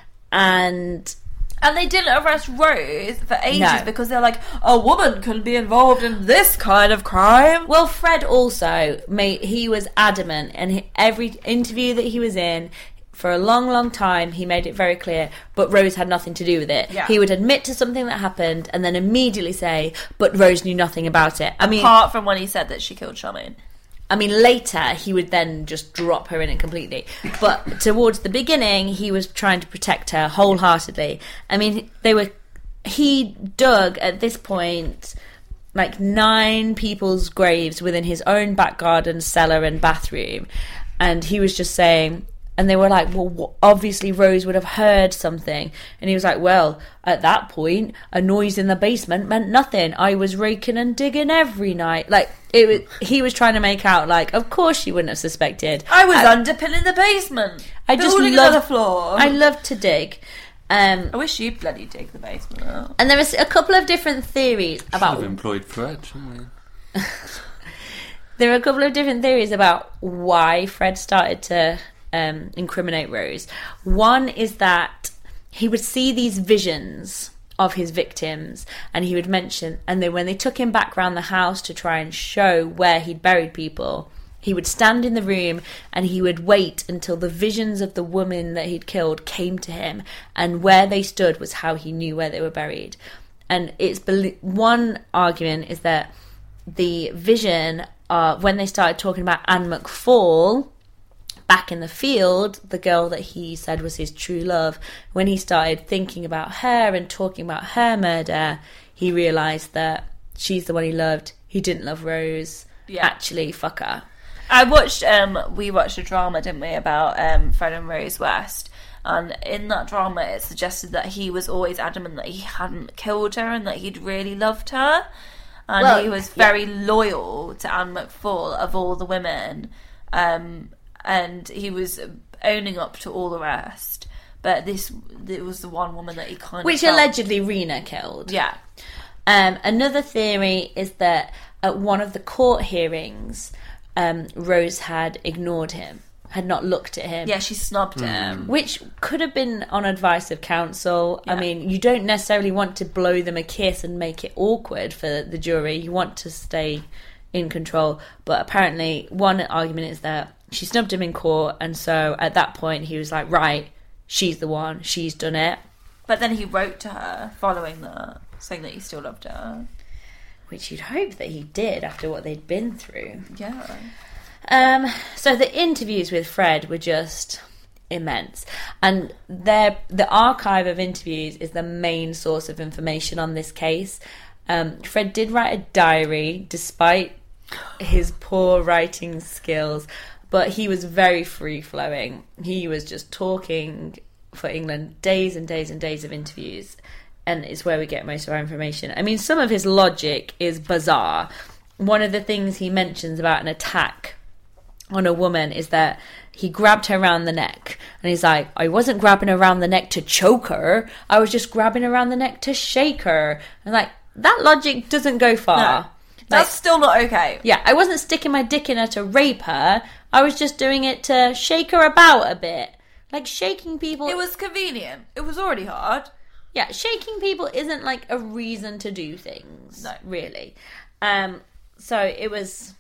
Speaker 6: and
Speaker 5: they didn't arrest Rose for ages
Speaker 6: No.
Speaker 5: because they're like, a woman can be involved in this kind of crime.
Speaker 6: well, Fred also he was adamant, and every interview that he was in, for a long, long time, he made it very clear, but Rose had nothing to do with it.
Speaker 5: Yeah.
Speaker 6: He would admit to something that happened and then immediately say, but Rose knew nothing about it.
Speaker 5: Apart from when he said that she killed Charmaine.
Speaker 6: I mean, later, he would then just drop her in it completely. But towards the beginning, he was trying to protect her wholeheartedly. I mean, he dug, at this point, like 9 people's graves within his own back garden, cellar and bathroom. And he was just saying... And they were like, well, obviously Rose would have heard something. And he was like, well, at that point, a noise in the basement meant nothing. I was raking and digging every night. Like, he was trying to make out, like, of course she wouldn't have suspected.
Speaker 5: I was underpinning the basement.
Speaker 6: I just
Speaker 5: building
Speaker 6: love
Speaker 5: another floor.
Speaker 6: I love to dig.
Speaker 5: I wish you'd bloody dig the basement out.
Speaker 6: And there was a couple of different theories
Speaker 7: Should
Speaker 6: about...
Speaker 7: have employed Fred, shouldn't we?
Speaker 6: There are a couple of different theories about why Fred started to... incriminate Rose. One is that he would see these visions of his victims, and he would mention, and then when they took him back around the house to try and show where he'd buried people, he would stand in the room and he would wait until the visions of the woman that he'd killed came to him, and where they stood was how he knew where they were buried. And one argument is that the vision, when they started talking about Anne McFall back in the field, the girl that he said was his true love, when he started thinking about her and talking about her murder, he realised that she's the one he loved. He didn't love Rose.
Speaker 5: Yeah.
Speaker 6: Actually, fuck her.
Speaker 5: We watched a drama, didn't we, about Fred and Rose West. And in that drama, it suggested that he was always adamant that he hadn't killed her and that he'd really loved her. And he was very loyal to Anne McFall of all the women. And he was owning up to all the rest. But it was the one woman that he kind of...
Speaker 6: Which allegedly Rena killed.
Speaker 5: Yeah.
Speaker 6: Another theory is that at one of the court hearings, Rose had ignored him, had not looked at him.
Speaker 5: Yeah, she snubbed him.
Speaker 6: Which could have been on advice of counsel. Yeah. I mean, you don't necessarily want to blow them a kiss and make it awkward for the jury. You want to stay in control. But apparently, one argument is that she snubbed him in court, and so at that point he was like, right, she's the one, she's done it.
Speaker 5: But then he wrote to her following that, saying that he still loved her.
Speaker 6: Which you'd hope that he did after what they'd been through.
Speaker 5: Yeah.
Speaker 6: So the interviews with Fred were just immense. And the archive of interviews is the main source of information on this case. Fred did write a diary, despite his poor writing skills, but he was very free-flowing. He was just talking for England, days and days and days of interviews, and it's where we get most of our information. I mean, some of his logic is bizarre. One of the things he mentions about an attack on a woman is that he grabbed her around the neck, and he's like, I wasn't grabbing her around the neck to choke her, I was just grabbing her around the neck to shake her. And like, that logic doesn't go far.
Speaker 5: No, that's still not okay.
Speaker 6: Yeah, I wasn't sticking my dick in her to rape her, I was just doing it to shake her about a bit. Like, shaking people...
Speaker 5: It was convenient. It was already hard.
Speaker 6: Yeah, shaking people isn't like a reason to do things.
Speaker 5: No.
Speaker 6: Really. So it was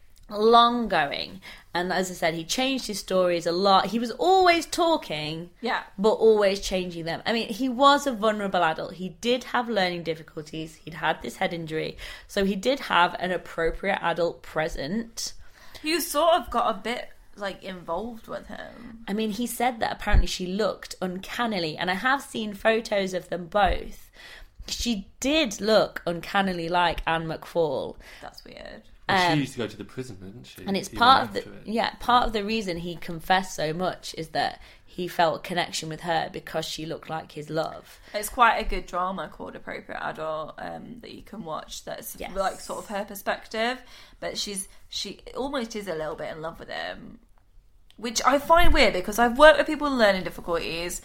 Speaker 6: long going. And as I said, he changed his stories a lot. He was always talking, but always changing them. I mean, he was a vulnerable adult. He did have learning difficulties. He'd had this head injury. So he did have an appropriate adult present.
Speaker 5: You sort of got a bit, like, involved with him.
Speaker 6: I mean, he said that apparently she looked uncannily, and I have seen photos of them both. She did look uncannily like Anne McFall.
Speaker 5: That's weird.
Speaker 7: Well, she used to go to the prison, didn't she?
Speaker 6: And it's part of the reason he confessed so much is that he felt a connection with her because she looked like his love.
Speaker 5: It's quite a good drama called Appropriate Adult that you can watch. That's like sort of her perspective, but she almost is a little bit in love with him, which I find weird because I've worked with people with learning difficulties,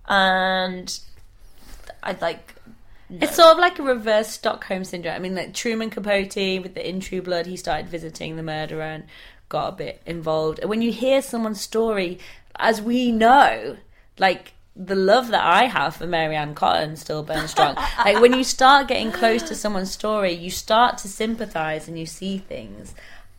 Speaker 5: and I'd like. No.
Speaker 6: It's sort of like a reverse Stockholm syndrome. I mean, like Truman Capote with the In True Blood, he started visiting the murderer and got a bit involved. And when you hear someone's story, as we know, like the love that I have for Mary Ann Cotton still burns strong. Like when you start getting close to someone's story, you start to sympathise and you see things.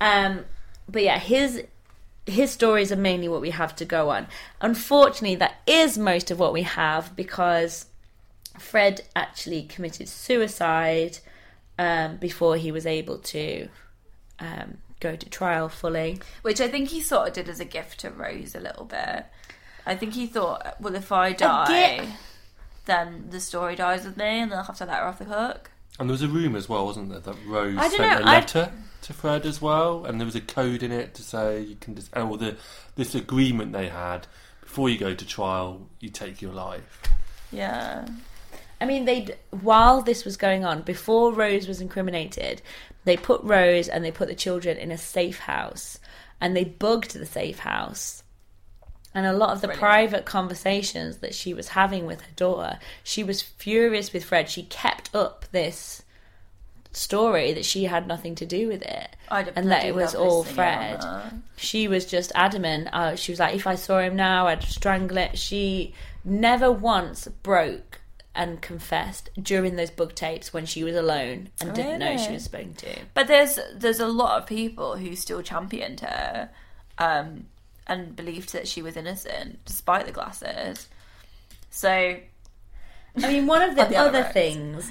Speaker 6: But yeah, his stories are mainly what we have to go on. Unfortunately, that is most of what we have because Fred actually committed suicide before he was able to go to trial fully.
Speaker 5: Which I think he sort of did as a gift to Rose a little bit. I think he thought, well, if I die, then the story dies with me and then I'll have to let her off the hook.
Speaker 7: And there was a rumour as well, wasn't there, that Rose sent a letter to Fred as well, and there was a code in it to say you can just... Oh, well, this agreement they had, before you go to trial, you take your life.
Speaker 5: Yeah.
Speaker 6: I mean, while this was going on, before Rose was incriminated, they put Rose and they put the children in a safe house, and they bugged the safe house. And a lot of the private conversations that she was having with her daughter, she was furious with Fred. She kept up this story that she had nothing to do with it, and that it was all Fred. She was just adamant. She was like, if I saw him now, I'd strangle it. She never once broke and confessed during those book tapes when she was alone and didn't know she was spoken to.
Speaker 5: But there's a lot of people who still championed her and believed that she was innocent despite the glasses. So,
Speaker 6: I mean, one of the other things,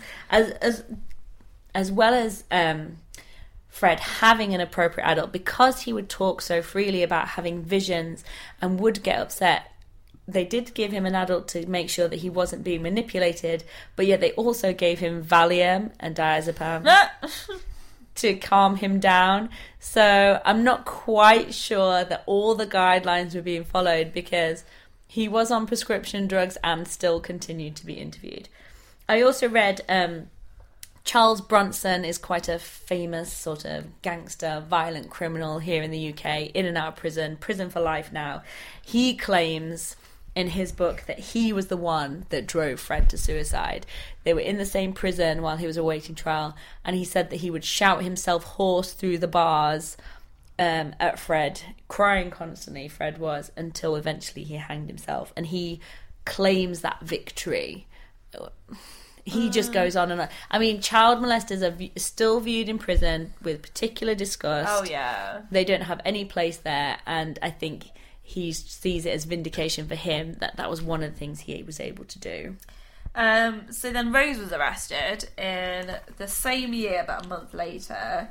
Speaker 6: as well as Fred having an appropriate adult, because he would talk so freely about having visions and would get upset, they did give him an adult to make sure that he wasn't being manipulated, but yet they also gave him Valium and diazepam. to calm him down. So I'm not quite sure that all the guidelines were being followed, because he was on prescription drugs and still continued to be interviewed. I also read Charles Bronson is quite a famous sort of gangster, violent criminal here in the UK, in and out of prison for life now. He claims in his book that he was the one that drove Fred to suicide. They were in the same prison while he was awaiting trial, and he said that he would shout himself hoarse through the bars at Fred, crying constantly, Fred was, until eventually he hanged himself. And he claims that victory. He just goes on and on. I mean, child molesters are still viewed in prison with particular disgust.
Speaker 5: Oh, yeah.
Speaker 6: They don't have any place there, and I think he sees it as vindication for him that was one of the things he was able to do.
Speaker 5: So then Rose was arrested in the same year, about a month later,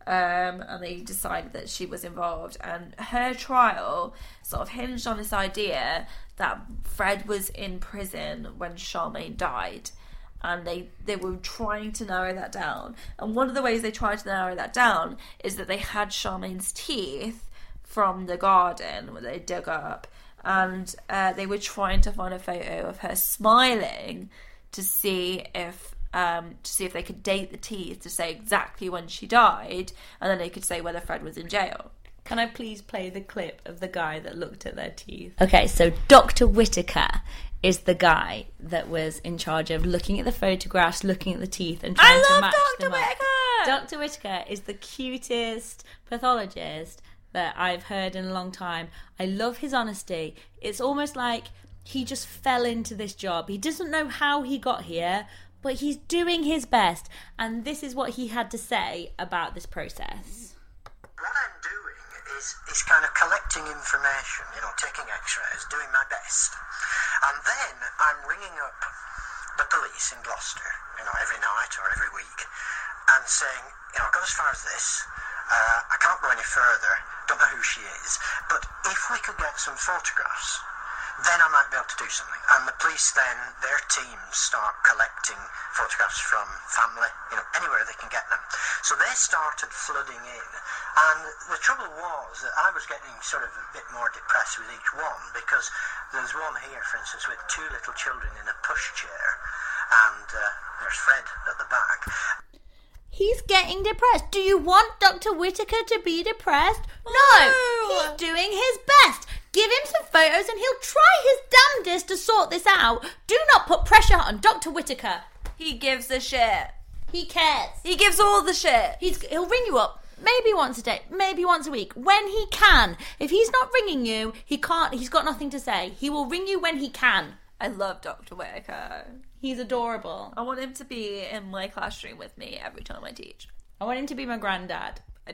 Speaker 5: and they decided that she was involved, and her trial sort of hinged on this idea that Fred was in prison when Charmaine died, and they were trying to narrow that down. And one of the ways they tried to narrow that down is that they had Charmaine's teeth from the garden where they dug up, and they were trying to find a photo of her smiling to see if they could date the teeth to say exactly when she died, and then they could say whether Fred was in jail.
Speaker 6: Can I please play the clip of the guy that looked at their teeth? Okay, so Dr. Whittaker is the guy that was in charge of looking at the photographs, looking at the teeth, and trying to match them up. I love Dr. Whittaker! Dr. Whittaker is the cutest pathologist that I've heard in a long time. I love his honesty. It's almost like he just fell into this job. He doesn't know how he got here, but he's doing his best. And this is what he had to say about this process.
Speaker 10: What I'm doing is kind of collecting information, taking x-rays, doing my best. And then I'm ringing up the police in Gloucester, every night or every week, and saying, I got as far as this, I can't go any further, don't know who she is, but if we could get some photographs, then I might be able to do something. And the police then, their teams start collecting photographs from family, anywhere they can get them. So they started flooding in. And the trouble was that I was getting sort of a bit more depressed with each one, because there's one here, for instance, with two little children in a pushchair, and there's Fred at the back.
Speaker 6: He's getting depressed. Do you want Dr. Whittaker to be depressed? No! He's doing his best. Give him some photos and he'll try his damnedest to sort this out. Do not put pressure on Dr. Whittaker.
Speaker 5: He gives a shit.
Speaker 6: He cares.
Speaker 5: He gives all the shit.
Speaker 6: He'll ring you up maybe once a day, maybe once a week, when he can. If he's not ringing you, he can't. He's got nothing to say. He will ring you when he can.
Speaker 5: I love Dr. Whittaker.
Speaker 6: He's adorable.
Speaker 5: I want him to be in my classroom with me every time I teach.
Speaker 6: I want him to be my granddad.
Speaker 5: I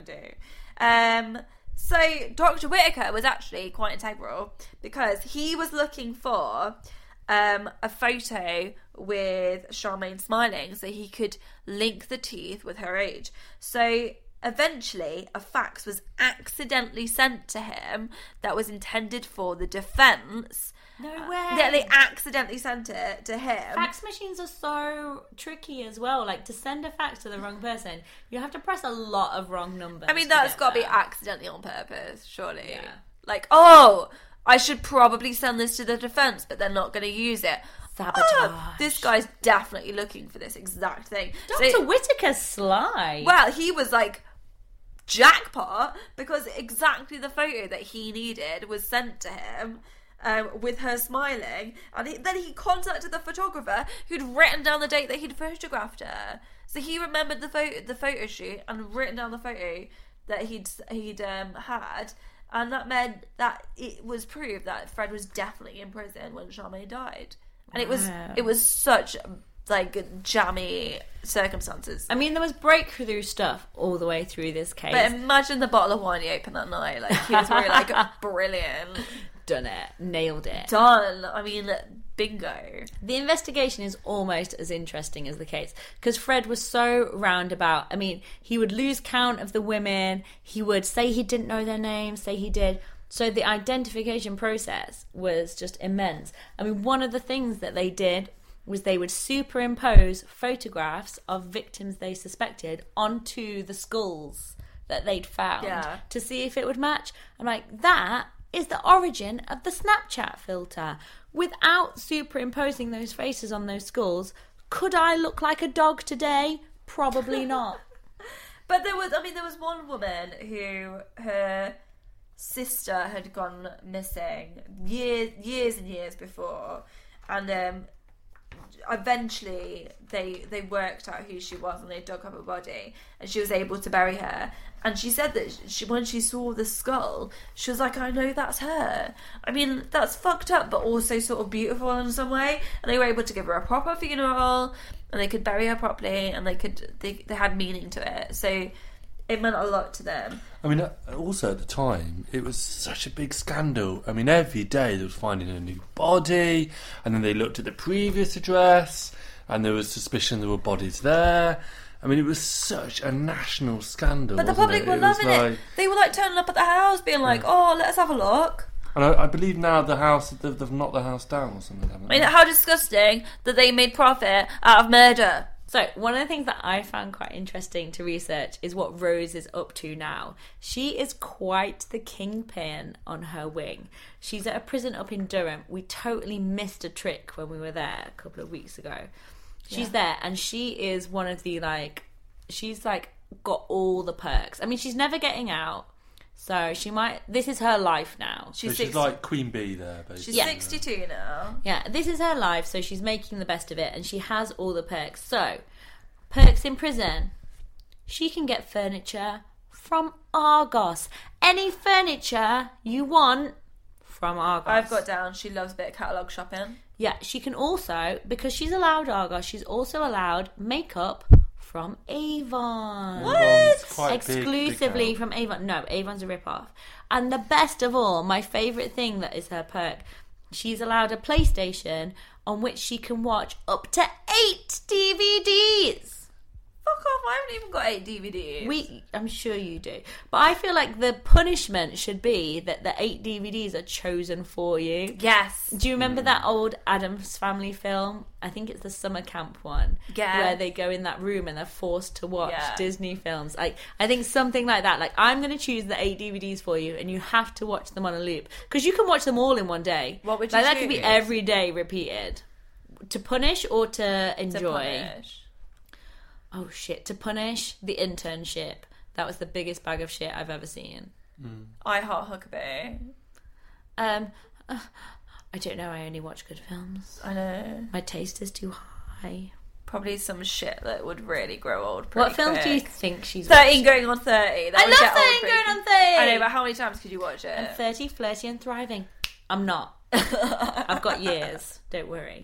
Speaker 5: do. So Dr. Whittaker was actually quite integral, because he was looking for a photo with Charmaine smiling so he could link the teeth with her age. So eventually a fax was accidentally sent to him that was intended for the defence.
Speaker 6: No way.
Speaker 5: Yeah, they accidentally sent it to him.
Speaker 6: Fax machines are so tricky as well. Like, to send a fax to the wrong person, you have to press a lot of wrong numbers.
Speaker 5: I mean, that's got to be accidentally on purpose, surely. Yeah. Like, I should probably send this to the defence, but they're not going to use it.
Speaker 6: Sabotage.
Speaker 5: This guy's definitely looking for this exact thing.
Speaker 6: Dr. Whittaker's sly.
Speaker 5: Well, he was like, jackpot, because exactly the photo that he needed was sent to him. With her smiling, and then he contacted the photographer who'd written down the date that he'd photographed her. So he remembered the photo shoot and written down the photo that he'd had, and that meant that it was proved that Fred was definitely in prison when Charmaine died, and it was such like jammy circumstances.
Speaker 6: I mean, there was breakthrough stuff all the way through this case.
Speaker 5: But imagine the bottle of wine he opened that night. Like, he was really like, brilliant.
Speaker 6: Done it. Nailed it.
Speaker 5: Done. I mean, bingo.
Speaker 6: The investigation is almost as interesting as the case, because Fred was so roundabout. I mean, he would lose count of the women. He would say he didn't know their names, say he did. So the identification process was just immense. I mean, one of the things that they did was they would superimpose photographs of victims they suspected onto the skulls that they'd found to see if it would match. I'm like, that is the origin of the Snapchat filter. Without superimposing those faces on those skulls, could I look like a dog today? Probably not.
Speaker 5: But there was one woman who, her sister had gone missing years and years before, and eventually they worked out who she was, and they dug up her body, and she was able to bury her. And she said that when she saw the skull, she was like, I know that's her. I mean, that's fucked up, but also sort of beautiful in some way. And they were able to give her a proper funeral, and they could bury her properly, and they had meaning to it. So it meant a lot to them.
Speaker 7: I mean, also at the time, it was such a big scandal. I mean, every day they were finding a new body, and then they looked at the previous address, and there was suspicion there were bodies there. I mean, it was such a national scandal.
Speaker 5: But the public were loving it. They were like turning up at the house, being like, "Oh, let's have a look."
Speaker 7: And I believe now the house, they've knocked the house down or something. Haven't they?
Speaker 5: I mean, how disgusting that they made profit out of murder.
Speaker 6: So, one of the things that I found quite interesting to research is what Rose is up to now. She is quite the kingpin on her wing. She's at a prison up in Durham. We totally missed a trick when we were there a couple of weeks ago. She's there, and she is one of the, she's, got all the perks. I mean, she's never getting out, so this is her life now.
Speaker 7: She's like Queen Bee there, basically.
Speaker 5: She's 62 now.
Speaker 6: Yeah, this is her life, so she's making the best of it, and she has all the perks. So, perks in prison. She can get furniture from Argos. Any furniture you want from Argos.
Speaker 5: I've got down, she loves a bit of catalogue shopping.
Speaker 6: Yeah, she can also, because she's allowed Argos, she's also allowed makeup from Avon.
Speaker 5: What?
Speaker 6: Exclusively
Speaker 7: big
Speaker 6: from Avon. No, Avon's a rip-off. And the best of all, my favourite thing that is her perk, she's allowed a PlayStation on which she can watch up to 8 DVDs.
Speaker 5: Fuck off, I haven't even got 8 DVDs.
Speaker 6: I'm sure you do. But I feel like the punishment should be that the 8 DVDs are chosen for you.
Speaker 5: Yes.
Speaker 6: Do you remember that old Addams Family film? I think it's the summer camp one.
Speaker 5: Yeah.
Speaker 6: Where they go in that room and they're forced to watch Disney films. I think something like that. Like, I'm going to choose the 8 DVDs for you, and you have to watch them on a loop. Because you can watch them all in one day.
Speaker 5: What would you choose?
Speaker 6: That could be every day repeated. To punish or to enjoy?
Speaker 5: To punish.
Speaker 6: Oh shit, to punish The Internship. That was the biggest bag of shit I've ever seen.
Speaker 5: I Heart Huckabee.
Speaker 6: I don't know, I only watch good films.
Speaker 5: I know.
Speaker 6: My taste is too high.
Speaker 5: Probably some shit that would really grow old
Speaker 6: What films
Speaker 5: quick.
Speaker 6: do you think she's
Speaker 5: 13 going on 30. That
Speaker 6: I
Speaker 5: would
Speaker 6: love
Speaker 5: get old
Speaker 6: 13
Speaker 5: pretty
Speaker 6: going on
Speaker 5: quick.
Speaker 6: 30.
Speaker 5: I know, but how many times could you watch it?
Speaker 6: And 30, flirty and thriving. I'm not. I've got years, don't worry.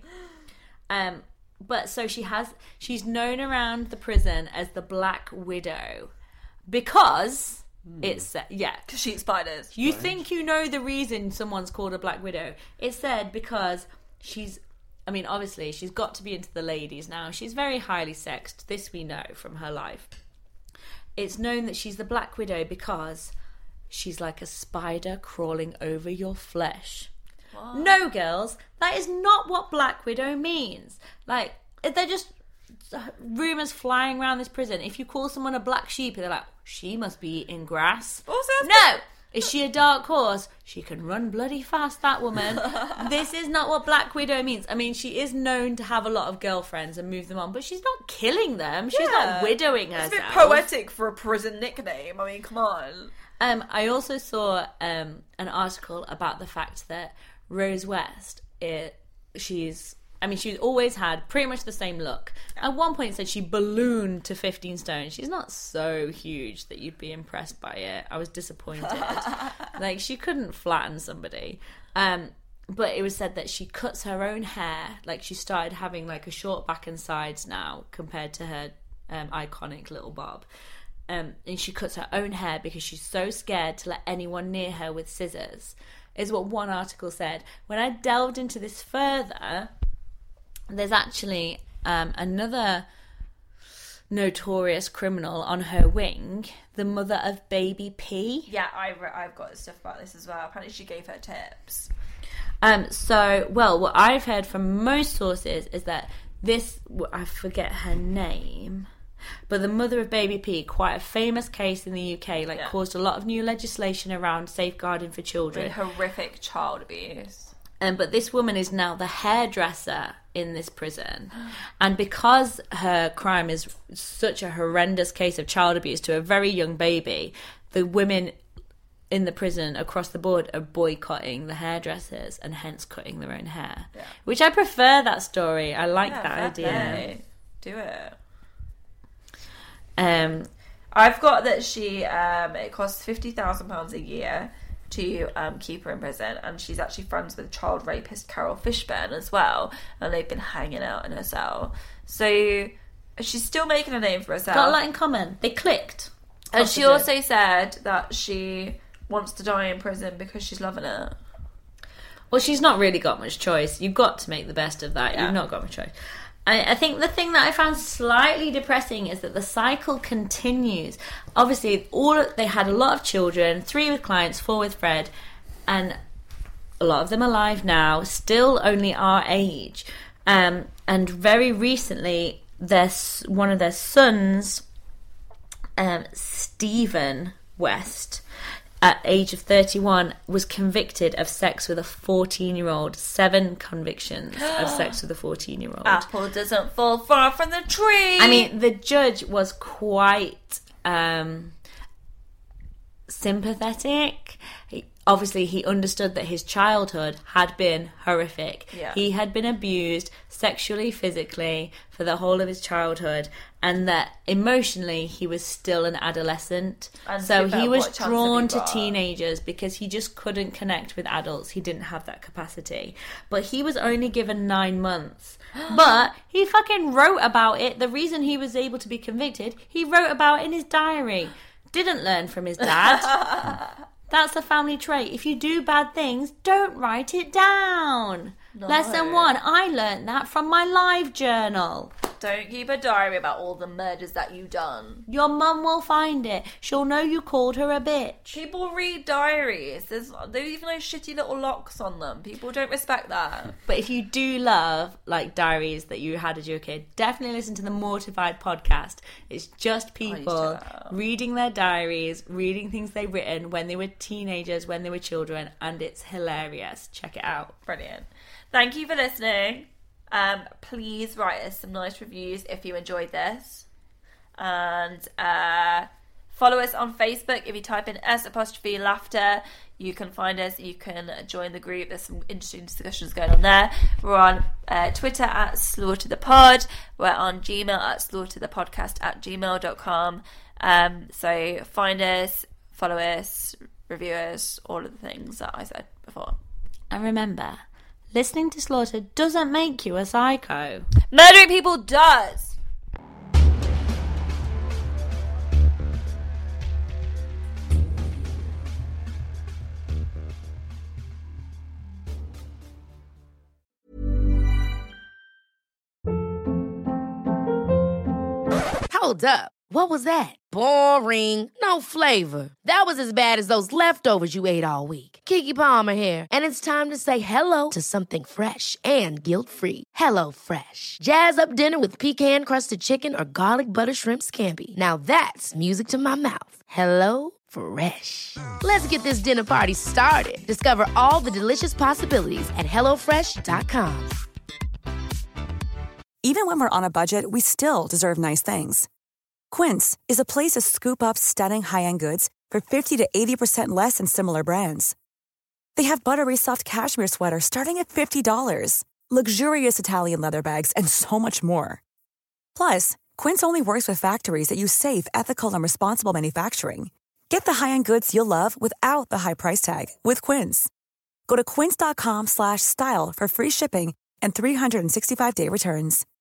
Speaker 6: But so she's known around the prison as the Black Widow because it's
Speaker 5: because she eats spiders.
Speaker 6: You think you know the reason someone's called a Black Widow? It's said because obviously she's got to be into the ladies now. She's very highly sexed. This we know from her life. It's known that she's the Black Widow because she's like a spider crawling over your flesh. What? No, girls, that is not what Black Widow means. Like, they're just rumours flying around this prison. If you call someone a black sheep, they're like, she must be eating grass. No! Is she a dark horse? She can run bloody fast, that woman. This is not what Black Widow means. I mean, she is known to have a lot of girlfriends and move them on, but she's not killing them. She's not widowing herself.
Speaker 5: It's a bit poetic for a prison nickname. I mean, come on.
Speaker 6: I also saw an article about the fact that Rose West, she's always had pretty much the same look. At one point it said she ballooned to 15 stone. She's not so huge that you'd be impressed by it. I was disappointed. Like, she couldn't flatten somebody. But it was said that she cuts her own hair. Like, she started having like a short back and sides now compared to her iconic little bob. And she cuts her own hair because she's so scared to let anyone near her with scissors, is what one article said. When I delved into this further, there's actually another notorious criminal on her wing, the mother of Baby P.
Speaker 5: Yeah, I've got stuff about this as well. Apparently she gave her tips.
Speaker 6: What I've heard from most sources is that this, I forget her name, but the mother of baby P, quite a famous case in the UK, caused a lot of new legislation around safeguarding for children.
Speaker 5: Horrific child abuse.
Speaker 6: But this woman is now the hairdresser in this prison. And because her crime is such a horrendous case of child abuse to a very young baby, the women in the prison across the board are boycotting the hairdressers and hence cutting their own hair. Yeah. Which I prefer that story. I like that idea.
Speaker 5: Do it. I've got that she it costs £50,000 a year to keep her in prison, and she's actually friends with child rapist Carol Fishburne as well, and they've been hanging out in her cell. So she's still making a name for herself.
Speaker 6: Got a lot in common. They clicked.
Speaker 5: And she also said that she wants to die in prison because she's loving it.
Speaker 6: Well, she's not really got much choice. You've got to make the best of that. Yeah. You've not got much choice. I think the thing that I found slightly depressing is that the cycle continues. Obviously, they had a lot of children, 3 with clients, 4 with Fred, and a lot of them alive now, still only our age. And very recently, one of their sons, Stephen West, at age of 31, was convicted of sex with a 14-year-old. 7 convictions of sex with a 14-year-old.
Speaker 5: Apple doesn't fall far from the tree.
Speaker 6: I mean, the judge was quite sympathetic. Obviously, he understood that his childhood had been horrific. Yeah. He had been abused sexually, physically, for the whole of his childhood, and that emotionally he was still an adolescent. And so he was drawn to teenagers because he just couldn't connect with adults. He didn't have that capacity. But he was only given 9 months. But he fucking wrote about it. The reason he was able to be convicted, he wrote about it in his diary. Didn't learn from his dad. That's a family trait. If you do bad things, don't write it down. No. Lesson 1. I learnt that from my live journal.
Speaker 5: Don't keep a diary about all the murders that you've done.
Speaker 6: Your mum will find it. She'll know you called her a bitch.
Speaker 5: People read diaries. There's even those shitty little locks on them. People don't respect that.
Speaker 6: But if you do love diaries that you had as your kid, definitely listen to the Mortified podcast. It's just people reading their diaries, reading things they've written when they were teenagers, when they were children, and it's hilarious. Check it out.
Speaker 5: Brilliant. Thank you for listening. Please write us some nice reviews if you enjoyed this, and follow us on Facebook. If you type in S''Laughter, you can find us. You can join the group. There's some interesting discussions going on there. We're on Twitter at SlaughterThePod. We're on Gmail at slaughterthepodcast@gmail.com. So find us, follow us, review us, all of the things that I said before.
Speaker 6: And remember, listening to Slaughter doesn't make you a psycho.
Speaker 5: Murdering people does.
Speaker 1: Hold up. What was that? Boring. No flavor. That was as bad as those leftovers you ate all week. Keke Palmer here, and it's time to say hello to something fresh and guilt-free. Hello Fresh. Jazz up dinner with pecan-crusted chicken or garlic butter shrimp scampi. Now that's music to my mouth. Hello Fresh. Let's get this dinner party started. Discover all the delicious possibilities at HelloFresh.com.
Speaker 11: Even when we're on a budget, we still deserve nice things. Quince is a place to scoop up stunning high-end goods for 50 to 80% less than similar brands. They have buttery soft cashmere sweaters starting at $50, luxurious Italian leather bags, and so much more. Plus, Quince only works with factories that use safe, ethical, and responsible manufacturing. Get the high-end goods you'll love without the high price tag with Quince. Go to quince.com/style for free shipping and 365-day returns.